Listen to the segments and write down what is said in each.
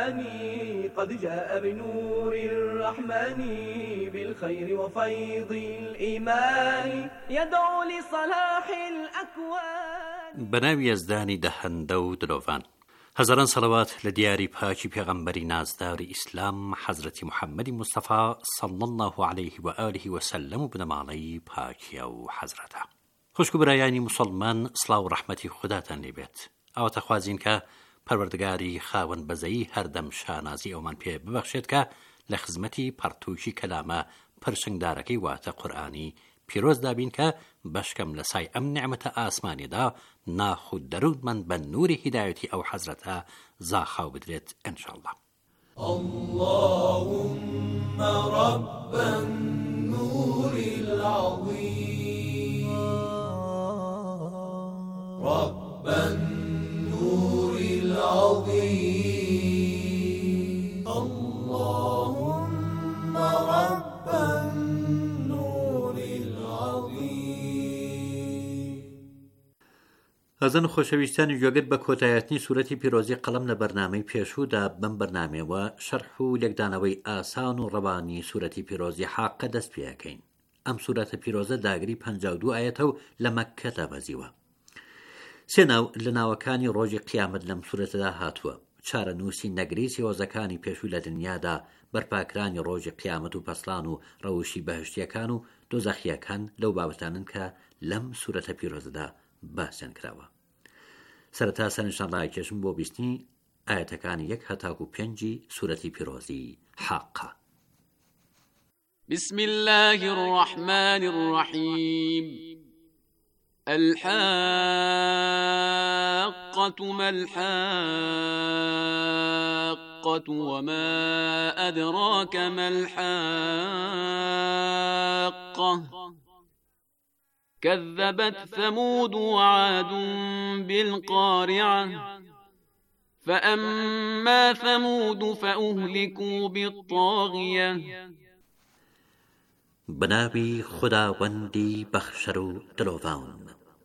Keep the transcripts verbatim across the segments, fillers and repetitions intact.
الأمان قد جاء بنور الرحمن بالخير وفيض الإيمان يدعو لصلاح الأكوان. بناوی یزدانی دهنده و دلوان. هزاران صلوات لدیاری پاکی پیغمبری نازدار اسلام حضرت محمد مصطفى صلی الله علیه و آله و سلم و بنمالی پاکی و حضرته. خوشکو برایانی مسلمان صلاح و رحمتی خداتان لیبێت. ئەوە تەخوازین کە پەروەردگاری خاوەن بەزەیی هەردەم شانازی ئەومان پێ ببەخشێت کە لە خزمەتی پەرتووشی کەلامە پرسنگدارەکەی واتە قورئانی پیرۆز دابین کە بەشکەم لە سای ئەم نعمەتە ئاسمانیدا ناخ و دەرونمان بە نوری هیدایەتی ئەو حەزرەتە زاخاو بدرێت ئینشاءالله. اللهم رب النور العظيم رب النور العظيم اللهم رب النور العظيم. ئەزان خۆشەویستانی گوێگرت بە کۆتایەتنی سوورەتی پیرۆزی قەڵەم لە بەرنامەی پێشوودا بەم بەرنامەوە شەرح و لێکدانەوەی ئاسان و ڕەوانی سوورەتی پیرۆزی حاقە دەست پێەکەین. ئەم سوورەتە پیرۆزە داگری پەنجا و دوو ئایەتە و لە مەککەدا بەزیوە. سێ ناو لە ناوەکانی ڕۆژی قیامەت لەم سوورەتەدا هاتووە. چارە نووسی نەگری سێوەزەکانی پێشوو لە دنیادا بەرپاکرانی ڕۆژی قیامەت و پەسڵان و ڕەوشی بەهشتیەکان و دۆزەخیەکان لەو بابەتانن کە لەم سوورەتە پیرۆزەدا باسیان کراوە. سەرەتا سەرنجشانڕای کێشم بۆ بیستنی ئاەتەکانی یەک هەتاکو و پێنجی سوورەتی پیرۆزی حاقە. بسم الله الرحمن الرحيم. الحاقة ما الحاقة وما أدراك ما الحاقة كذبت ثمود وعاد بالقارعة فأما ثمود فأهلكوا بالطاغية. بناوی خداوەندی بەخشەر و دلۆڤاون.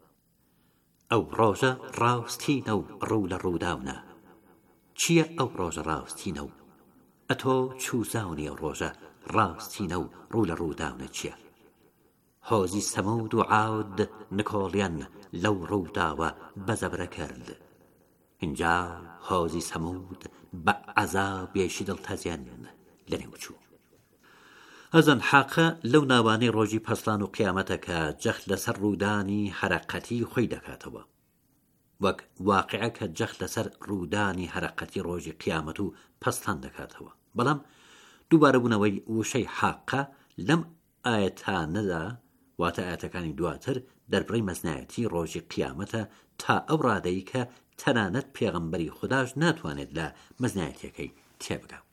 ئەو ڕۆژە ڕاستینە و ڕوو لە ڕووداونە. چییە ئەو ڕۆژە ڕاستینە و ئەتۆ چووزاونی ئەو ڕۆژە ڕاستینە و ڕوو لە ڕووداونە چییە؟ هۆزی سەمود و عاد نکۆڵیان لەو ڕووداوە بەزەبرە کرد. اینجا هۆزی سەمود بە عەزابێکی دڵتەزیان لەنێو چوو. ئەزان حاقە لەو ناوانەی ڕۆژی پەسڵان و قیامەتە کە جەخت لەسەر ڕوودانی هەرەقەتی خۆی دەکاتەوە، وەک واقعە کە جەخت لەسەر ڕوودانی هەرەقەتی ڕۆژی قیامەت و پەسڵان دەکاتەوە. بەڵام دووبارەبوونەوەی وشەی حاقە لەم ئاەتانەدا واتە ئاەتەکانی دواتر دەربڕی مەزنایەتی ڕۆژی قیامەتە تا ئەو ڕادەی کە تەنانەت پێغەمبەری خوداش ناتوانێت لە مەزنایەتیەکەی تێبگات.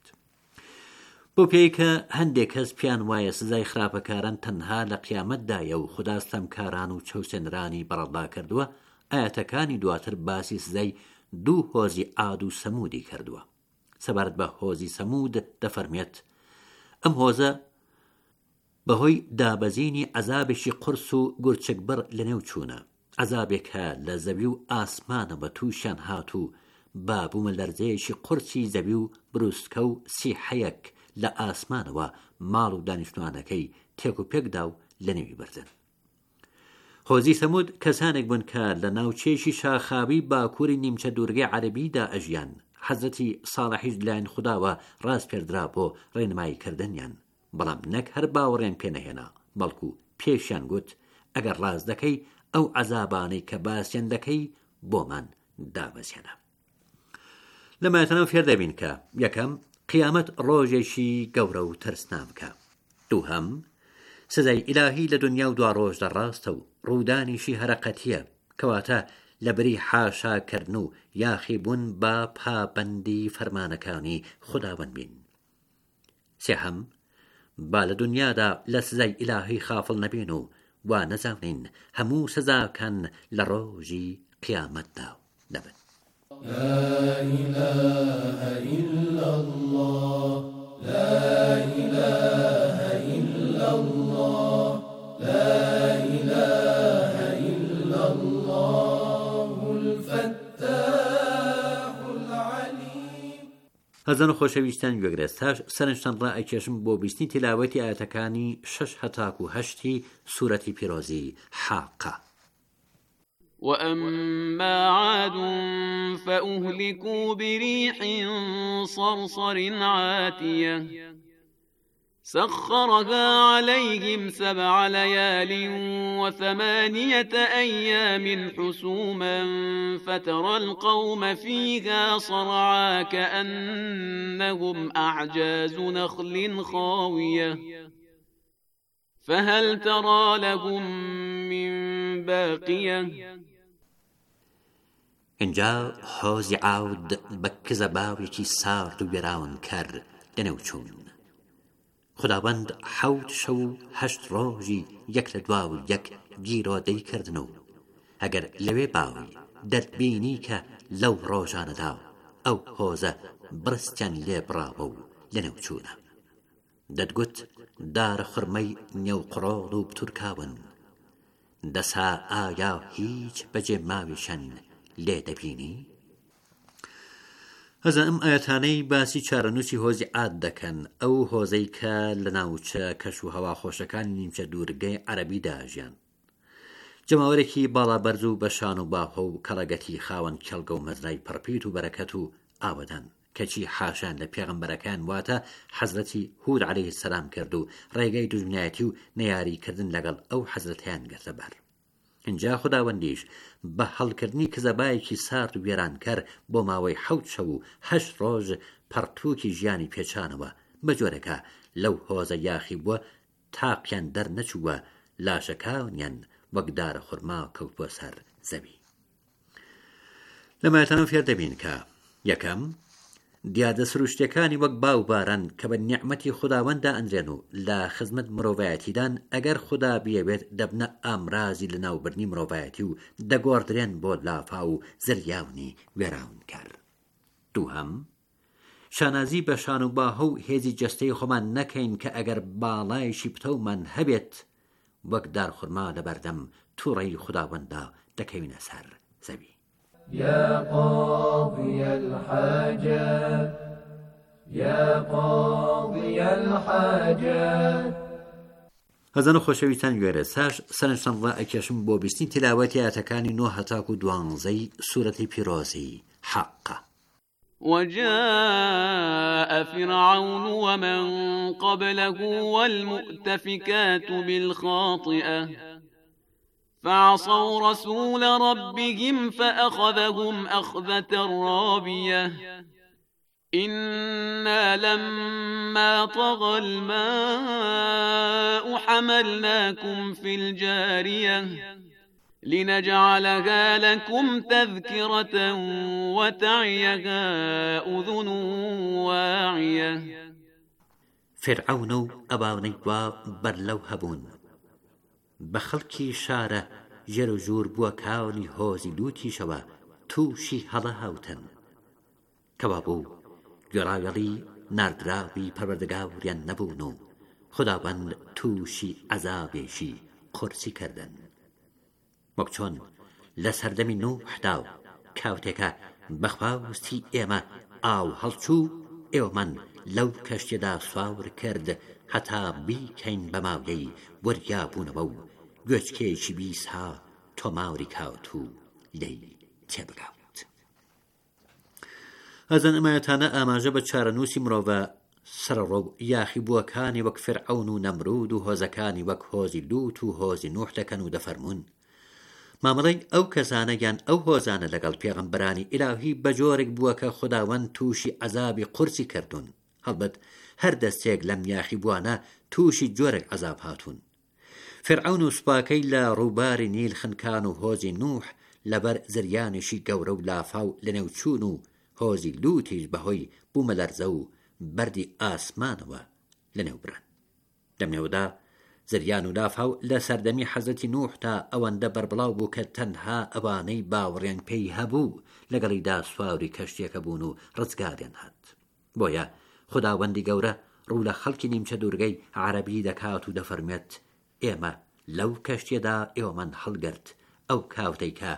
بۆ پێی کە هەندێک کەس پیان وایە سزای خراپەکاران تەنها لە قیامەتدایە و خوددا ستەمکاران و چەوسێنرانی بەڕەڵا کردووە، ئاەتەکانی دواتر باسی سزای دوو هۆزی عاد و سەمودی کردووە. سەبارەت بە هۆزی سەمود دەفەرمێت ئەم هۆزە بەهۆی دابەزینی عەزابێکی قورس و گورچکبڕ لەنێو چوونە، عەزابێکە لە زەوی و ئاسمانە بە تووشیان هات و بابوومە لەرزەیەکی قورسی زەوی و بروسکە و سیحەیەک لە ئاسمانەوە ماڵ و دانیشتوانەکەی تێک و پێکدا و لە نێوی بردن. هۆزی سەمود کەسانێک بوون کە لە ناوچێشی شاخاوی باکووری نیمچە دوورگەی عەرەبیدا ئەژیان. حەزرەتی ساڵحیش لایەن خوداوە ڕاست پێردرا بۆ ڕێنماییکردنیان، بەڵام نەک هەر باوەڕێن پێنەهێنا، بەڵکو پێشیان گوت ئەگەر ڕاست دەکەی ئەو عەزابانەی کە باسییان دەکەی بۆمان دابەزێنە. لەمایەتەنەوە فێر دەبین کە یەکەم قیامەت ڕۆژێکی گەورە و ترسناکە، دووهەم سزای ئیلاهی لە دنیا و دوا ڕۆژدە ڕاستە و ڕوودانیشی هەرەقەتیە کەواتە لەبری حاشاکردن و یاخی بوون بە پابەندی فەرمانەکانی خوداوەند بین. سێهەم با لە دنیادا لە سزای ئیلاهی خافڵ نەبین و وا نەزانین هەموو سزاکان لە ڕۆژی قیامەتدا دەبن. لا إله إلا الله لا إله إلا الله لا إله إلا الله الفتاح العليم. هەزان و خۆشەویستان گوێگرێستاش سەرنجتان ڕائەکێشم بۆ بیستنی تیلاوەتی ئاەتەکانی شەش هەتاک و هەشتی سوورەتی پیرۆزی حاقە. وأما عاد فأهلكوا بريح صرصر عاتية سخرها عليهم سبع ليال وثمانية أيام حسوما فترى القوم فيها صرعا كأنهم أعجاز نخل خاوية فهل ترى لهم من باقية. اینجا حۆزی عاود بە کزە باوێکی سارد و گەراون کەر لەنێوچوون. خداوەند حەوت شەو و هەشت ڕۆژی یەک لە دواو یەک گیرۆدەی کردن و ئەگەر لەوێ باوی دەربینی کە لەو ڕۆژانەدا ئەو هۆزە برستیان لێ بڕاوە و لەنێوچوونە. دەتگوت دارە خڕمەی نێوقڕۆڵ و بتورکاون دەسا ئایا هیچ بەجێ ماویشەن لێ دەبینی؟ هەزا ئەم ئاەتانەی باسی چارەنووسی هۆزی عاد دەکەن، ئەو هۆزەی کە لە ناوچە کەش و هەوا خۆشەکانی نیمچە دوورگەی عەرەبیدا ژیان. جەماوەرێکی باڵا بەرز و بە شان و باهۆ و کەڵەگەتی خاوەن کێڵگە و مەزرای پڕپیت و بەرەکەت و ئاوەدان کەچی حاشان لە پێغەمبەرەکان واتە حەزرەتی هود عەلەیهی سەلام کرد و ڕێگەی دوژمنایەتی و نەیاریکردن لەگەڵ ئەو حەزرەتیان گرتە بەر. اینجا خداوەندیش بە هەڵکردنی کزەبایەکی سارد و وێرانکەر بۆ ماوەی حەوت شەو و هەشت ڕۆژ پەرتووکی ژیانی پێچانەوە بە جۆرێکە لەو هۆزە یاخی بووە تاقیان دەرنەچووە، لاشەکانیان وەک دارە خورما کەوتووە سەر زەوی. لەمایەتانە فێر دەبین کە یەکەم دیادە سروشتەکانی وەک باو باران کە بە نیعمەتی خداوەندا ئەنجێن و لە خزمەت مرۆڤایەتیدان ئەگەر خدا بیەوێت دەبنە ئامرازی لە ناوبردنی مرۆڤایەتی و دەگۆڕدرێن بۆ لافا و زریاونی وێراونکار. دووهەم شانازی بە شان و باهە و هێزی جەستەی خۆمان نەکەین کە ئەگەر باڵایشی پتەومان هەبێت وەک دارخورما لە بەردەم تووڕەی خداوەندا دەکەوینە سەر زەوی. يا قاضي الحاجات يا قاضي الحاجات. هەزان و خۆشەویستان گوێرە ساش سەرنجتان ڕائەکێشم بۆ بیستنی تیلاوەتی ئاەتەکانی نۆ هەتاک و دوانزەی سوورەتی پیرۆزی حاقە. وجاء فرعون ومن قبله والمؤتفكات بالخاطئة فعصوا رسول ربهم فأخذهم أخذة رابية إنا لما طغى الماء حملناكم في الجارية لنجعلها لكم تذكرة وتعيها أذن واعية. فرعون و ئەباونەی وا بەرلەو هەبوون بە خەڵکی شارە ژێر و ژوور بووە کاوەنی هۆزی لوتیشەوە تووشی هەڵە هاوتن کەوا بوو گوێڕاوێڵی ناردراوی پەروەردگاریان نەبوون و خداوەند تووشی عەزابێکی قورسی کردن. وەک چۆن لە سەردەمی نوحدا و کاوتێکە بەخواوستی ئێمە ئاو هەڵچوو ئێوەمان لەو کەشتێدا سواور کرد هەتا بیکەین بە ماوەی وەریابوونەوە و گوێچکێکی بیسها تۆماوری کاوت و لێی تێبگاوت. هەزان ئەمایەتانە ئاماژە بە چارەنووسی مرۆڤە سەرڕۆ یاخی بووەکانی وەک فرعون و نەمرود و هۆزەکانی وەک هۆزی لوت و هۆزی نوح دەکەن و دەفەرمون مامەڵەی ئەو کەسانە یان ئەو هۆزانە لەگەڵ پێغەمبەرانی ئیلاهی بە جۆرێک بووە کە خداوەند تووشی عەزابی قورسی کردوون. هەڵبەت هەر دەستێک لەم یاخی بوانە تووشی جۆرێک عەزاب هاتوون. فرعون و سوپاکەی لە ڕووباری نیل خنکان و هۆزی نوح لەبەر زریانێکی گەورە و لافاو لەنێوچوون و هۆزی لوتیش بەهۆی بوومە لەرزە و بەردی ئاسمانەوە لەنێوبران. لەمنێوەدا زریان و لافاو لە سەردەمی حەزەتی نوح تا ئەوەندە بەربڵاو بوو کە تەنها ئەوانەی باوەڕیان پێی هەبوو لەگەڵیدا سواوری کەشتێکە بوون و ڕزگاریان هات. بۆیە خداوەندی گەورە ڕوو لە خەڵکی نیمچە دوورگەی عەرەبی دەکات و دەفەرمێت ئێمە لەو کەشتێدا ئێوەمان هەڵگرت ئەو کاوتەی کە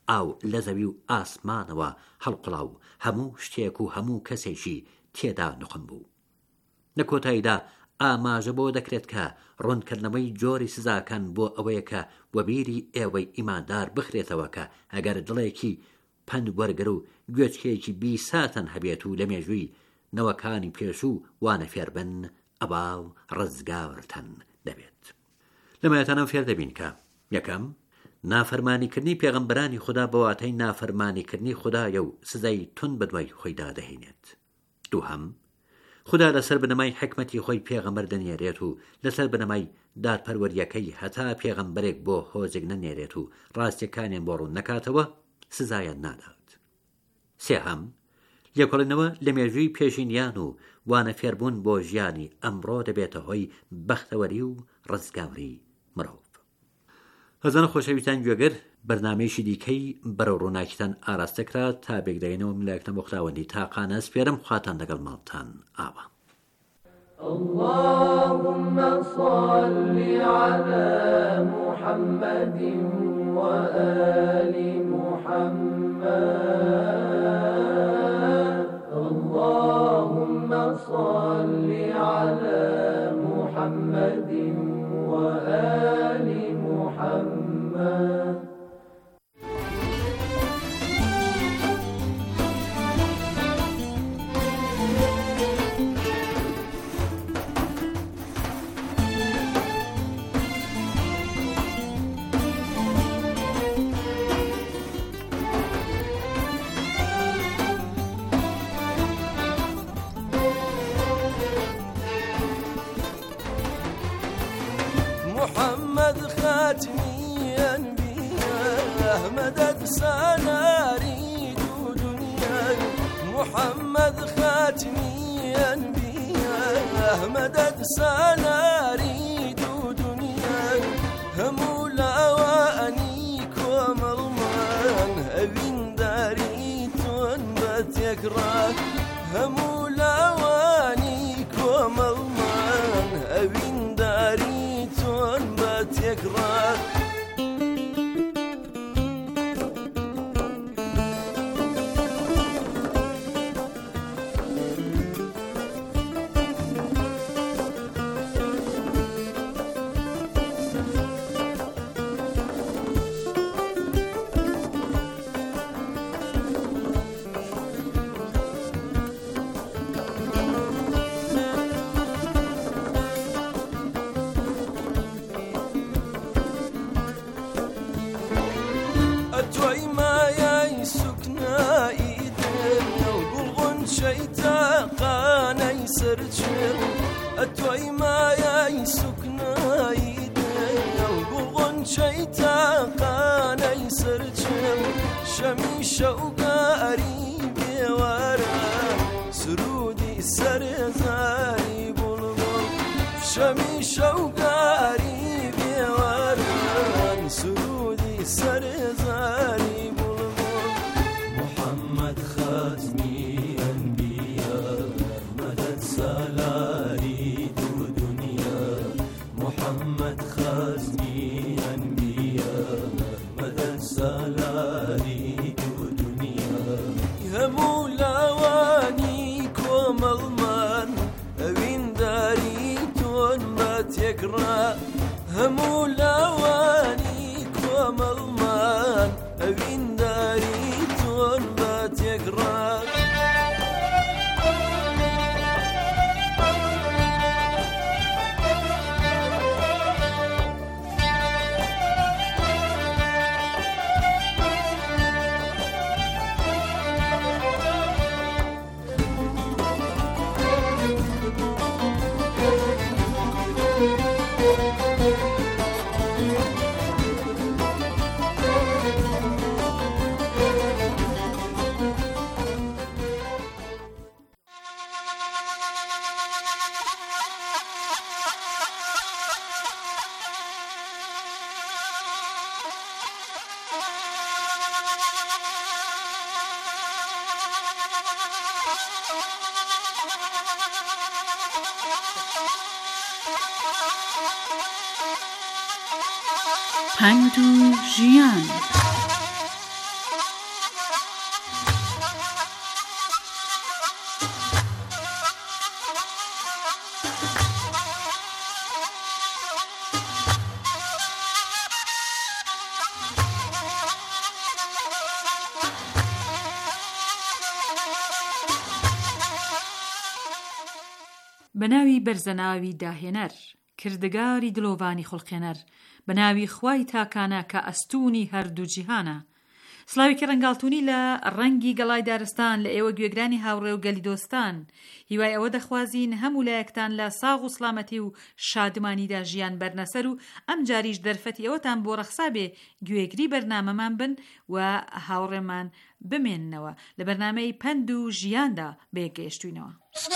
ئاو لە زەوی و ئاسمانەوە هەڵقڵاو هەموو شتێک و هەموو کەسێکی تێدا نوقم بوو. لە کۆتاییدا ئاماژە بۆ دەکرێت کە ڕوونکردنەوەی جۆری سزاکان بۆ ئەوەیە کە وەبیری ئێوەی ئیماندار بخرێتەوە کە ئەگەر دڵێکی پند وەرگر و گوێچکەیەکی بیساتەن هەبێت و لە مێژووی نەوەکانی پێشوو وانە فێربن ئەوا و ڕزگاورتەن دەبێت. لەمایەتانە فێر دەبین کە یەکەم نافەرمانیکردنی پێغەمبەرانی خوددا بەواتەی نافەرمانیکردنی خوددایە و سزای تون بەدوای خۆیدا دەهێنێت. دووهەم خوددا لەسەر بنەمای حکمەتی خۆی پێغەمبەر دەنێرێت و لەسەر بنەمای دادپەروەریەکەی هەتا پێغەمبەرێک بۆ هۆزێک نەنێرێت و ڕاستیەکانیان بۆ ڕوون نەکاتەوە سزایان نادات. سێهەم لێکۆڵینەوە لە مێژووی پێشینیان و وانە فێربوون بۆ ژیانی ئەمڕۆ دەبێتە هۆی بەختەوەری و ڕزگاوری مرۆڤ. هەزانە خۆشەویستان گوێگر بەرنامەیەکی دیکەی بەرەو ڕووناکیتان ئاراستەکرا تا بێگدەینەوە ملایەکتە بۆ خوداوەندی تاقانە سپێرم خواتان لەگەڵ ماڵتان ئاوە. اللهم صل على محمد وآل محمد اللهم صل على محمد وآل محمد محمد خاتمي أنبياء مدد سناريد دنيا محمد خاتمي أنبياء مدد سناريد دنيا هم لوانيك ومرمان أبين داريت وانبت يكره هم لوانيك ومرمان أبين داريت وانبت يكره أتوي ما يسكنا إيدين القلغن شيتا قانا يسرجل أتوي ما يسكنا إيدين القلغن شيتا قانا يسرجل شمي شوقا قريبي ورا سرودي سرزاري بلبل شمي شوقا قريبي ورا سرودي سرزاري بلبل محمد خاتمي أنبياء مدد سالاري دو دنيا محمد خاتمي أنبياء مدد سالاري دو دنيا يا مولوانيك ومضمان أبين داري تونبت يكره همو لوانيك ومضمان أبين داري تونبت يكره پند و ژیان بەناوی بەرزەناوی داهێنەر، کردگاری دلۆڤانی خوڵقێنەر، بەناوی خوای تاکانە کە ئەستوونی هەردوو جیهانە. سڵاوێکی ڕەنگاڵتوونی لە ڕەنگی گەڵای دارستان لە ئێوە گوێگرانی هاوڕێ و گەلی دۆستان. هیوای ئەوە دەخوازین هەموو لایەکتان لە ساغ و سڵامەتی و شادمانیدا ژیان بەرنەسەر و ئەم جاریش دەرفەتی ئەوەتان بۆ ڕەخسا بێ گوێگری بەرنامەمان بن و هاوڕێمان بمێننەوە لە بەرنامەی پەند و ژیاندا بێگەیشتوینەوە.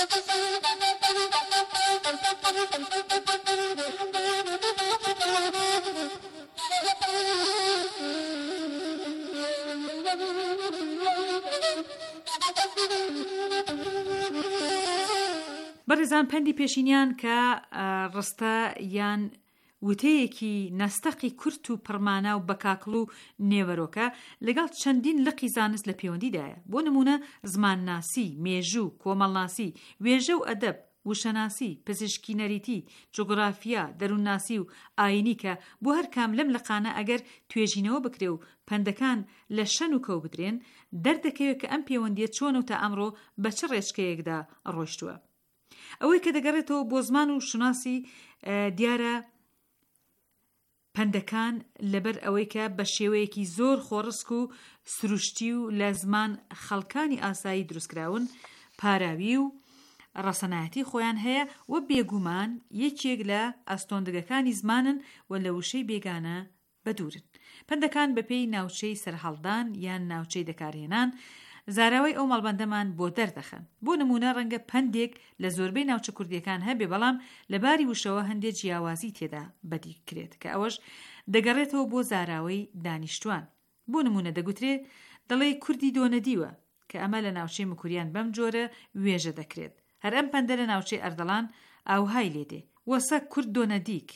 بەڕێزان، پەندی پێشینیان کە ڕستە یان وتەیەکی نەستەقی کورت و پڕمانە و بەکاکڵ و نێوەرۆکە لەگەڵ چەندین لقی زانست لە پەیوەندیدایە. بۆ نمونە زمانناسی، مێژوو، کۆمەڵناسی، وێژە و ئەدەب، وشەناسی، پزیشکی نەریتی، جوگرافیا، دەروونناسی و ئاینی کە بۆ هەر کام لەم لەقانە ئەگەر توێژینەوە بکرێ و پەندەکان لە شەن و کەو بدرێن، دەردەکەوێت کە ئەم پەیوەندیە چۆن و تا ئەمڕۆ بە چ ڕێچکەیەکدا ڕۆیشتووە. ئەوەی کە دەگەڕێتەوە بۆ زمان و شناسی دیارە پەندەکان لەبەر ئەوەی کە بە شێوەیەکی زۆر خۆڕسک و سروشتی و لە زمان خەڵکانی ئاسایی دروستکراون، پاراوی و ڕەسەنایەتی خۆیان هەیە و بێگومان یەکێک لە ئەستۆندگەکانی زمانن و لە وشەی بێگانە بەدورن. پەندەکان بەپێی ناوچەی سەرهەڵدان یان ناوچەی دەکارهێنان زاراوەی ئەو مەڵبەندەمان بۆ دەردەخەن. بۆ نمونە ڕەنگە پەندێک لە زۆربەی ناوچە کوردیەکان هەبێ، بەڵام لە باری وشەوە هەندێک جیاوازی تێدا بەدی کرێت کە ئەوەش دەگەڕێتەوە بۆ زاراوەی دانیشتوان. بۆ نمونە دەگوترێ دەڵێ کوردی دۆنەدیوە کە ئەمە لە ناوچەی مکوریان بەم جۆرە وێژە دەکرێت. هەر ئەم پەندە لە ناوچەی ئەردەڵان ئاوهای لێدێ وەسە کورد دۆنەدیک.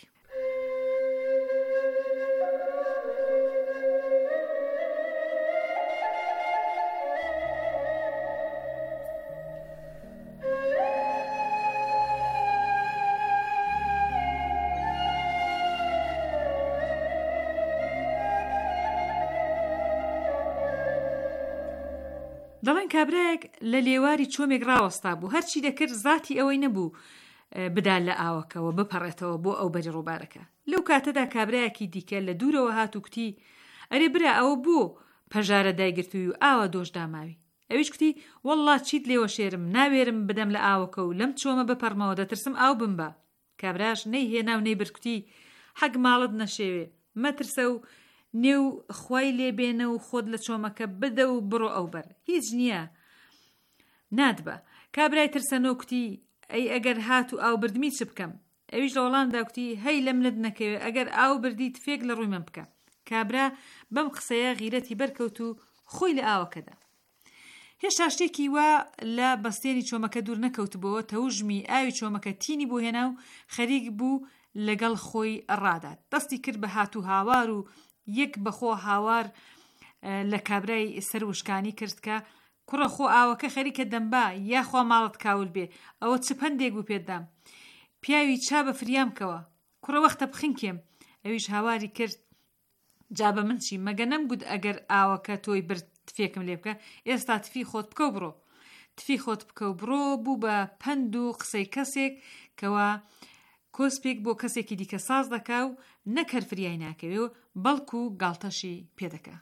دەڵێن کابرایەک لە لێواری چۆمێک ڕاوەستا بوو، هەرچی دەکرد زاتی ئەوەی نەبوو بدال لە ئاوەکەوە بپەڕێتەوە بۆ ئەو بەری ڕووبارەکە. لەو کاتەدا کابرایەکی دیکە لە دوورەوە هات و کوتی ئەرێ برا ئەوە بۆ پەژارە دایگرتووی و ئاوا دۆشدا ماوی. ئەویش کوتی وەڵڵا چیت لێوە شێرم، ناوێرم بدەم لە ئاوەکە و لەم چۆمە بپەڕمەوە، دەترسم ئاو بمبە. کابراش نەیهێنا و نەیبرکوتی حەق ماڵت نەشێوێ، مەترسە و نێو خوای لێبێنە و خۆت لە چۆمەکە بدە و بڕۆ ئەو بەر، هیچ نییە نادبە. کابرای ترسەنۆ کوتی ئەی ئەگەر هات و ئاو بردمی چ بکەم؟ ئەویش لە وەڵامدا کوتی هەی لە منت نەکەوێ، ئەگەر ئاو بردی تفێک لە ڕووی من بکە. کابرا بەم قسەیە غیرەتی بەرکەوت و خۆی لە ئاوەکەدا. هێشتا شتێکی وا لە بەستێنی چۆمەکە دوور نەکەوتبەوە، تەوژمی ئاوی چۆمەکە تینی بۆ هێنا و خەریک بوو لەگەڵ خۆی ڕادات. دەستی کرد بە هات و هاوار و یەک بەخۆ هاوار لە کابرای سەروشکانی کرد کە کوڕە خۆ ئاوەکە خەریکە دەمبا یاخوا ماڵت کاول بێ، ئەوە چ پەندێک بوو پێدام، پیاوی چا بە فریام کەوە، کوڕە وەختە بخینکێم. ئەویش هاواری کرد جا بە من چی، مەگە نەمگوت ئەگەر ئاوەکە تۆی برد تفێکم لێ بکە، ئێستا تفی خۆت بکە و بڕۆ. تفی خۆت بکە و بڕۆ بوو بە پەند و قسەی کەسێک کەوا کۆسپێک بۆ کەسێکی دیکە ساز دەکا و نەکەر فریای ناکەوێ و بەڵکو و گاڵتەشی پێدەکا.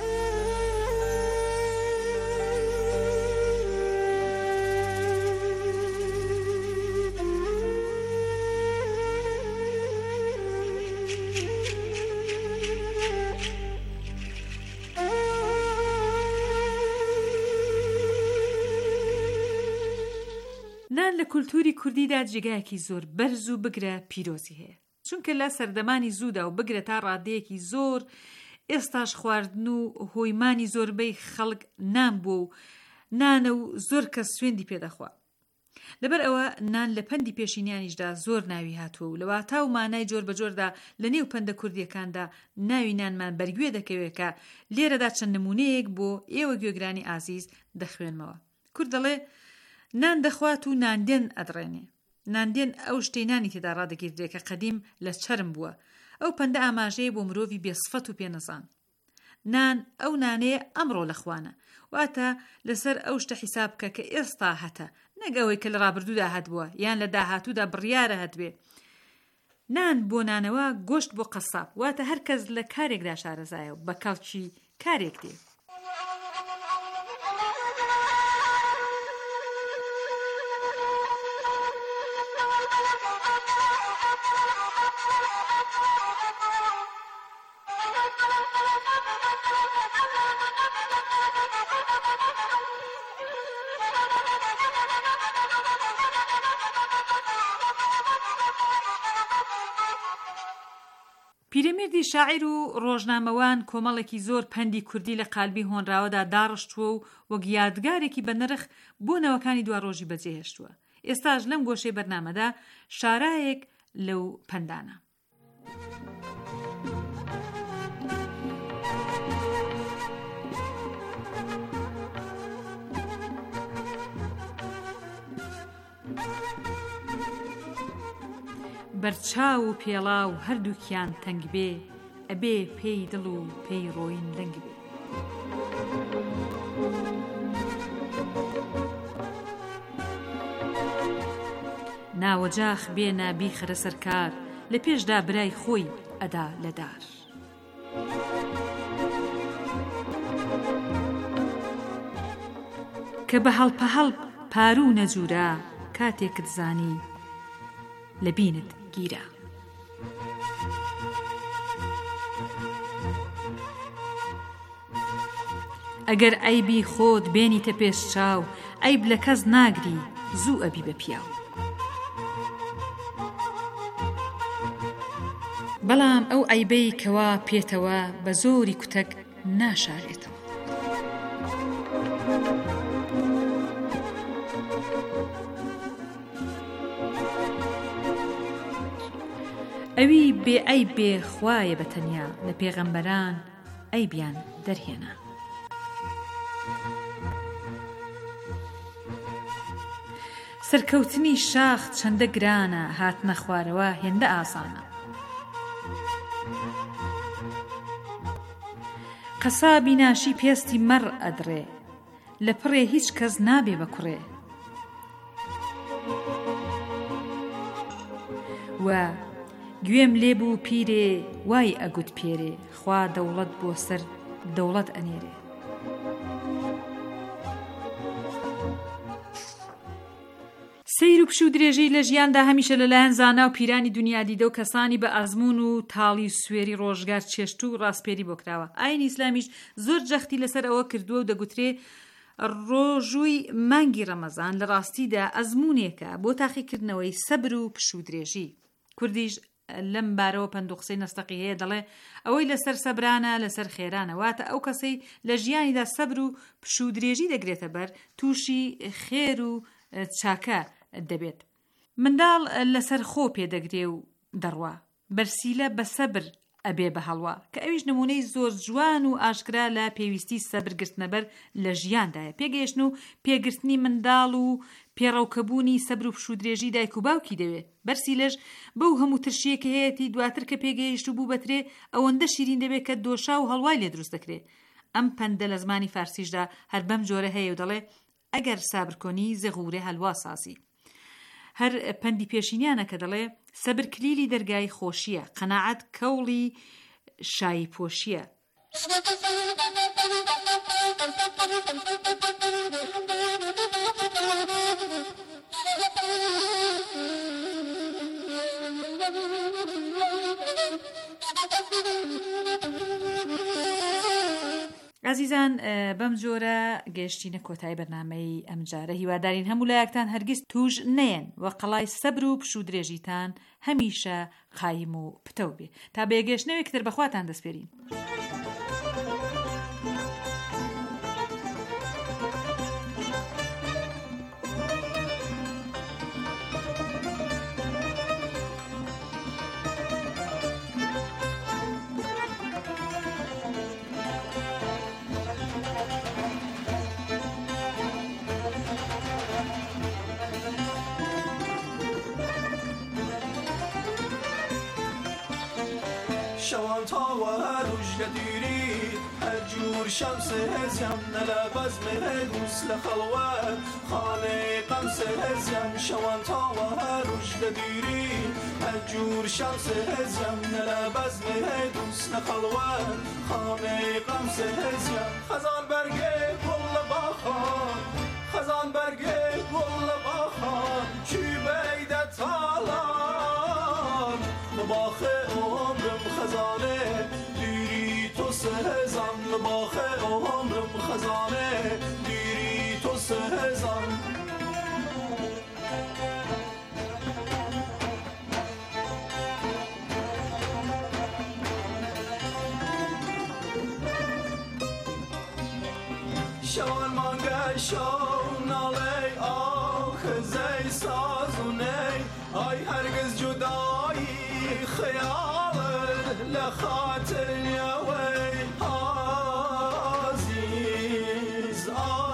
نان لە کولتوری کوردیدا جێگایەکی زۆر بەرز و بگرە پیرۆزی هەیە، چونکە لە سەردەمانی زوودا و بگرە تا ڕادەیەکی زۆر ئێستاش خواردن و هۆیمانی زۆربەی خەڵک نان بووە و نانە و زۆر کەس سوێندی پێدەخوا. لەبەر ئەوە نان لە پەندی پێشینیانیشدا زۆر ناوی هاتووە و لەوە تا و مانای جۆر بە جۆردا لە نێو پەندە کوردیەکاندا ناوی نانمان بەرگوێ دەکەوێت کە لێرەدا چەند نمونەیەک بۆ ئێوە گوێگرانی ئازیز دەخوێنمەوە. کورد دەڵێ نان دەخوات و ناندێن ئەدڕێنێ. ناندێن ئەو شتەی نانی تێدا ڕادەگیردرێت کە قەدیم لە چەرم بووە. ئەو پەندە ئاماژەیە بۆ مرۆڤی بێسفەت و پێنەزان. نان ئەو نانەیە ئەمڕۆ لەخوانە، واتە لەسەر ئەو شتە حیساب بکە کە ئێستا هەتە، نەگەوەی کە لە ڕابردوودا هەت بووە یان لە داهاتوودا بڕیارە هەتبێ. نان بۆ نانەوە، گۆشت بۆ قەساب، واتە هەر کەس لە کارێکدا شارەزایە و بە کەڵکی کارێک دێ. پیرەمێردی شاعیر و ڕۆژنامەوان کۆمەڵێکی زۆر پەندی کوردی لە قالبی هۆنراوەدا داڕشتووە و وەک یادگارێکی بە نرخ بۆ نەوەکانی دوا ڕۆژی بەجێهێشتووە. ئێستاش لەم گۆشەی بەرنامەدا شارایەک لەو پەندانە. بەرچاو و پێڵاو هەردووکیان تەنگ بێ، ئەبێ پێی دڵ و پێی ڕۆین لەنگ بێ. ناوەجاخ بێ نابی خرە سەرکار، لە پێشدا برای خۆی ئەدا لەدار. کە بە هەڵپە هەڵپ پارو نەجوورا، کاتێکت زانی لە بینت گیرە. ئەگەر ئەیبی خۆت بێنیتە پێش چاو، ئەیب لە کەس ناگری زوو ئەبی بە پیاو. بەڵام ئەو ئەیبەی کەوا پێتەوە بە زۆری کوتەک ناشارێتەوە. ئەوی بێ ئەی بێ خوایە بە تەنیا، لە پێغەمبەران ئەی بیان دەرهێنا. سەرکەوتنی شاخ چەندە گرانە، هاتنە خوارەوە هێندە ئاسانە. قەسابی ناشی پێستی مەڕ ئەدرێ، لە پڕێ هیچ کەس نابێ بە کوڕێ. و گوێم لێبوو پیرێ وای ئەگوت پێرێ، خوا دەوڵەت بۆ سەر دەوڵەت ئەنێرێ. سەیر و پش و درێژی لە ژیاندا هەمیشە لەلایەن زانا و پیرانی دنیا دیدە و کەسانی بە ئەزمون و تاڵی سوێری ڕۆژگار چێشت و ڕاستپێری بۆ کراوە. ئاینی ئیسلامیش زۆر جەختی لەسەر ئەوە کردووە و دەگوترێ ڕۆژووی مانگی ڕەمەزان لە ڕاستیدا ئەزمونێکە بۆ تاقیکردنەوەی سەبر و پش و درێژی. کوردیش لەم بارەوە پەندوقسەی نەستەقی هەیە، دەڵێ ئەوەی لەسەر سەبرانە لەسەر خێرانە، واتە ئەو کەسەی لە ژیانیدا سەبر و پش و درێژی دەگرێتە بەر، تووشی خێر و چاکە دەبێت. منداڵ لەسەر خۆ پێدەگرێ و دەڕوا، بەرسیلە بە سەبر ئەبێ بە هەڵوا، کە ئەویش نمونەی زۆر جوان و ئاشکرا لە پێویستی سەبرگرتنەبەر لە ژیاندایە. پێگەیشتن و پێگرتنی منداڵ و پێڕەوکەبوونی سەبر و پش و درێژی دایک و باوکی دەوێت. بەرسیلەش بەو هەموو ترشیەکە هەیەی دواتر کە پێگەیشت و بوو بەترێ ئەوەندە شیرین دەبێت کە دۆشا و هەڵوای لێ دروست دەکرێت. ئەم پەندە لە زمانی فارسیشدا هەر بەم جۆرە هەیە و دەڵێ ئەگەر سابر کۆنی زەغورێ هەلوا سازی. هەر پەندی پێشینیانە کە دەڵێ سەبر کلیلی دەرگای خۆشیە، قەناعەت کەوڵی شایی پۆشیە. عزیزان، بەم جۆرە گەشتینە کۆتایی بەرنامەی ئەمجارە. هیوادارین هەموو لایەکتان هەرگیز توش نەیەن و قەڵای سەبر و پش و درێژیتان هەمیشە قایم و پتەو بێ. تا بێگەشتنەوەیەکتر بەخواتان دەسپێرین. شەوان تاوە هەروش لە دووری هجور شمس هزیم نلبز مهدوس لخلوات خانه قمس هزیم شوان تا و هروش لدیری هجور شمس هزیم نلبز مهدوس لخلوات خانه قمس هزیم خزان برگه گل باخان خزان برگه گل باخان چی بیده تالان باخه عمرم خزانه دیری تو سهزم باخه عمرم خزانه دیری تو سهزم شوان مانگه شو نالی آخ زی سازونه آی هرگز جدایی خیال لخاطر یوی عزیز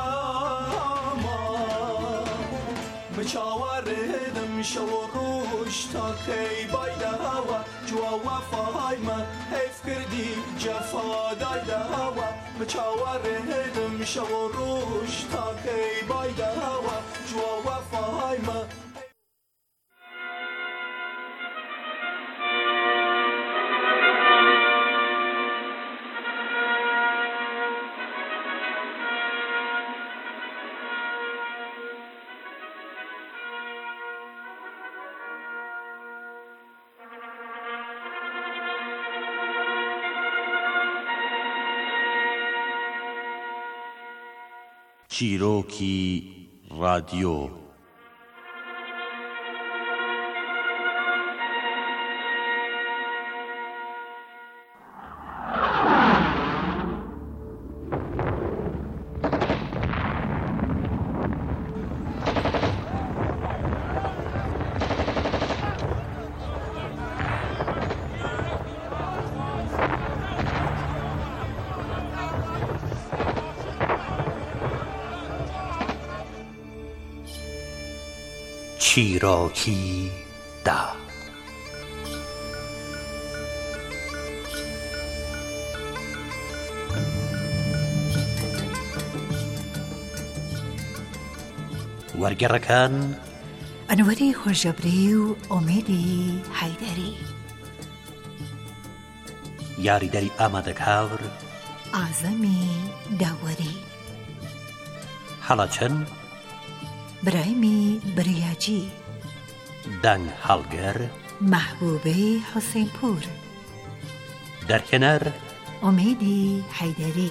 آما مچاوردم شو روش تا کی بایده هوا جوا وفای من حیف کردی جفا دایده هوا مچاوردم شو روش تا کی بایده هوا جوا وفای من چیرۆکی رادیۆ چیرۆکی دا وەرگێڕەکان ئەنوەری خۆشەبری و ئۆمێدی حەیدەری یاریدەری ئامادەکاور ئازەمی داوەری هەڵەچەن برایمی بریاجی دەنگ هەڵگەر محبوبەی حوسێنپور دەرکەنەر ئۆمێدی حەیدەری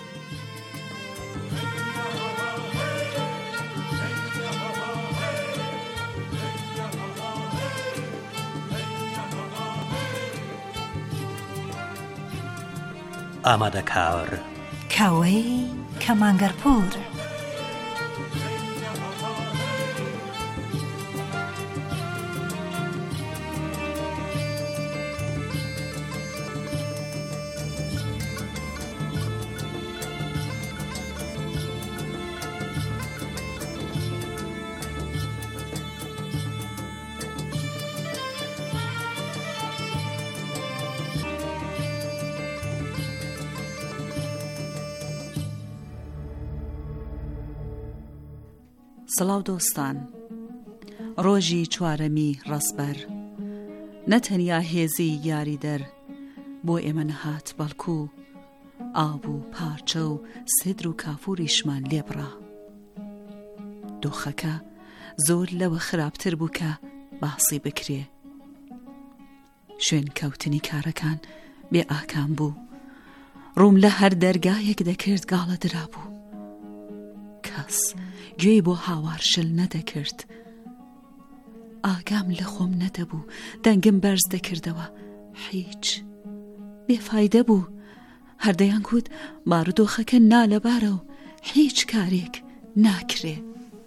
ئامادەکار کاوەی کەمانگەرپور سڵاو دۆستان، ڕۆژی چوارەمی ڕەسبەر نەتەنیا هێزی یاریدەر بۆ ئێمە نەهات بەڵکو ئاب و پارچە و سدر و کافوریشمان لێبڕا. دۆخەکە زۆر لەوە خراپتر بوو کە باسی بکرێ. شوێن کەوتنی کارەکان بێ ئاکام بوو. ڕووم لە هەر دەرگایەک دەکرد گاڵە درا بوو. کەس گوێی بۆ هاوارشل نەدەکرد. ئاگام لە خۆم نەدەبوو، دەنگم بەرز دەکردەوە. هیچ بێفایدە بوو. هەردەیان کوت بارودۆخەکە نالەبارە و هیچ کارێک ناکرێ.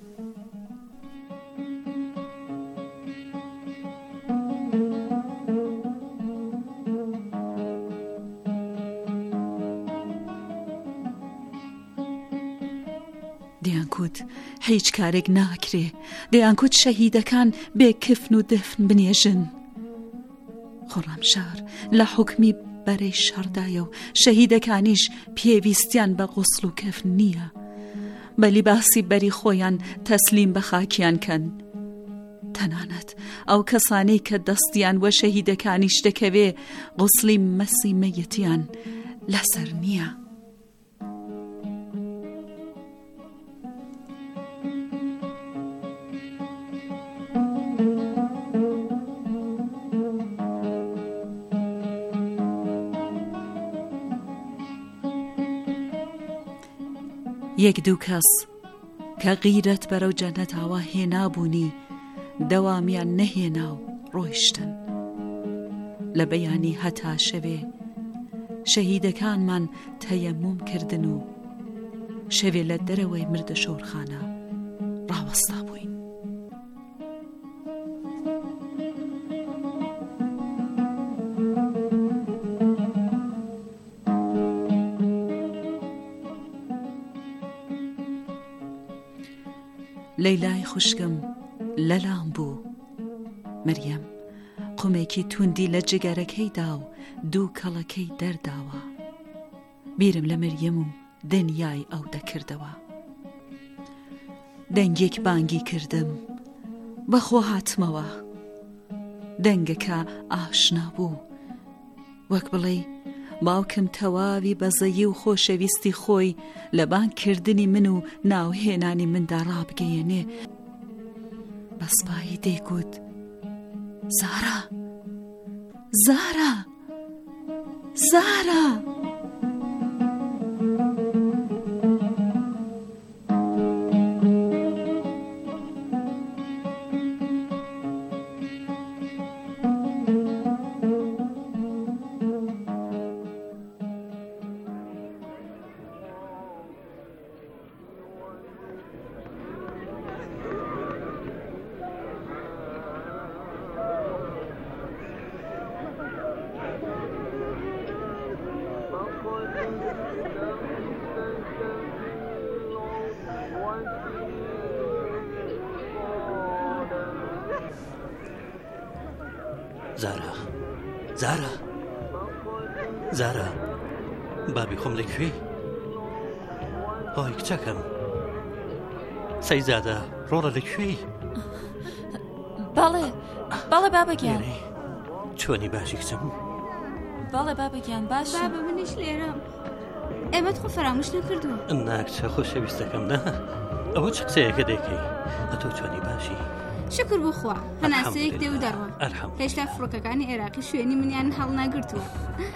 دەیانکوت هیچ کارێک ناکرێ. دەیانکوت شەهیدەکان بێ کفن و دفن بنێژن. خۆڕامشار لە حوکمی بەرەی شەڕدایە و شەهیدەکانیش پێویستیان بە غوسڵ و کەفن نییە، بە لیباسی بەری خۆیان تەسلیم بە خاکیان کەن. تەنانەت ئەو کەسانەی کە دەستیان وە شەهیدەکانیش دەکەوێ غوسڵی مەسی مەیەتیان لەسەر نییە. یەک دوو کەس کە غیرەت بەرەو جەنەتاوە هێنابوونی دەوامیان نەهێنا و ڕۆیشتن. لە بەیانی هەتا شەوێ شەهیدەکانمان تەیەموم کردن و شەوێ لە دەرەوەی مردە شۆرخانە ڕاوەستا بووین. لەیلای خوشکم لەلام بوو. مەریەم قومێکی توندی لە جگەرەکەیدا و دوو کەڵەکەی دەرداوە. بیرم لە مەریەم و دنیای ئەو دەکردەوە. دەنگێک بانگی کردم، بەخۆ هاتمەوە. دەنگەکە ئاشنا بوو، وەک بڵێ باوکم تەواوی بەزەیی و خۆشەویستی خۆی لە بانگکردنی من و ناوهێنانی مندا ڕابگەیەنێ. بەسپایی دەیگوت: زارا، زارا، زارا. زارا، زارا، زارا، بابی خۆم لەکوێی؟ ئۆی کچەکەم، سەیزادە ڕۆڵە لەکوێی؟ بەڵێ، بەڵێ بابەگیان. چۆنی باشی کچم؟ بەڵێ بابەگیان باش. بابە منیش لێرەم. ئێمەت خۆ فەرامۆش نەکردووە. ناکچە خۆشەویستەکەم، نا ئەوە چ قسەیەکە دەکەی؟ ئەتۆ چۆنی باشی؟ شکر بخوا هەناسەیەک دێ و دەڕوە. هێشتا فڕۆکەکانی عێراقی شوێنی منیان هەڵ ناگرتووە.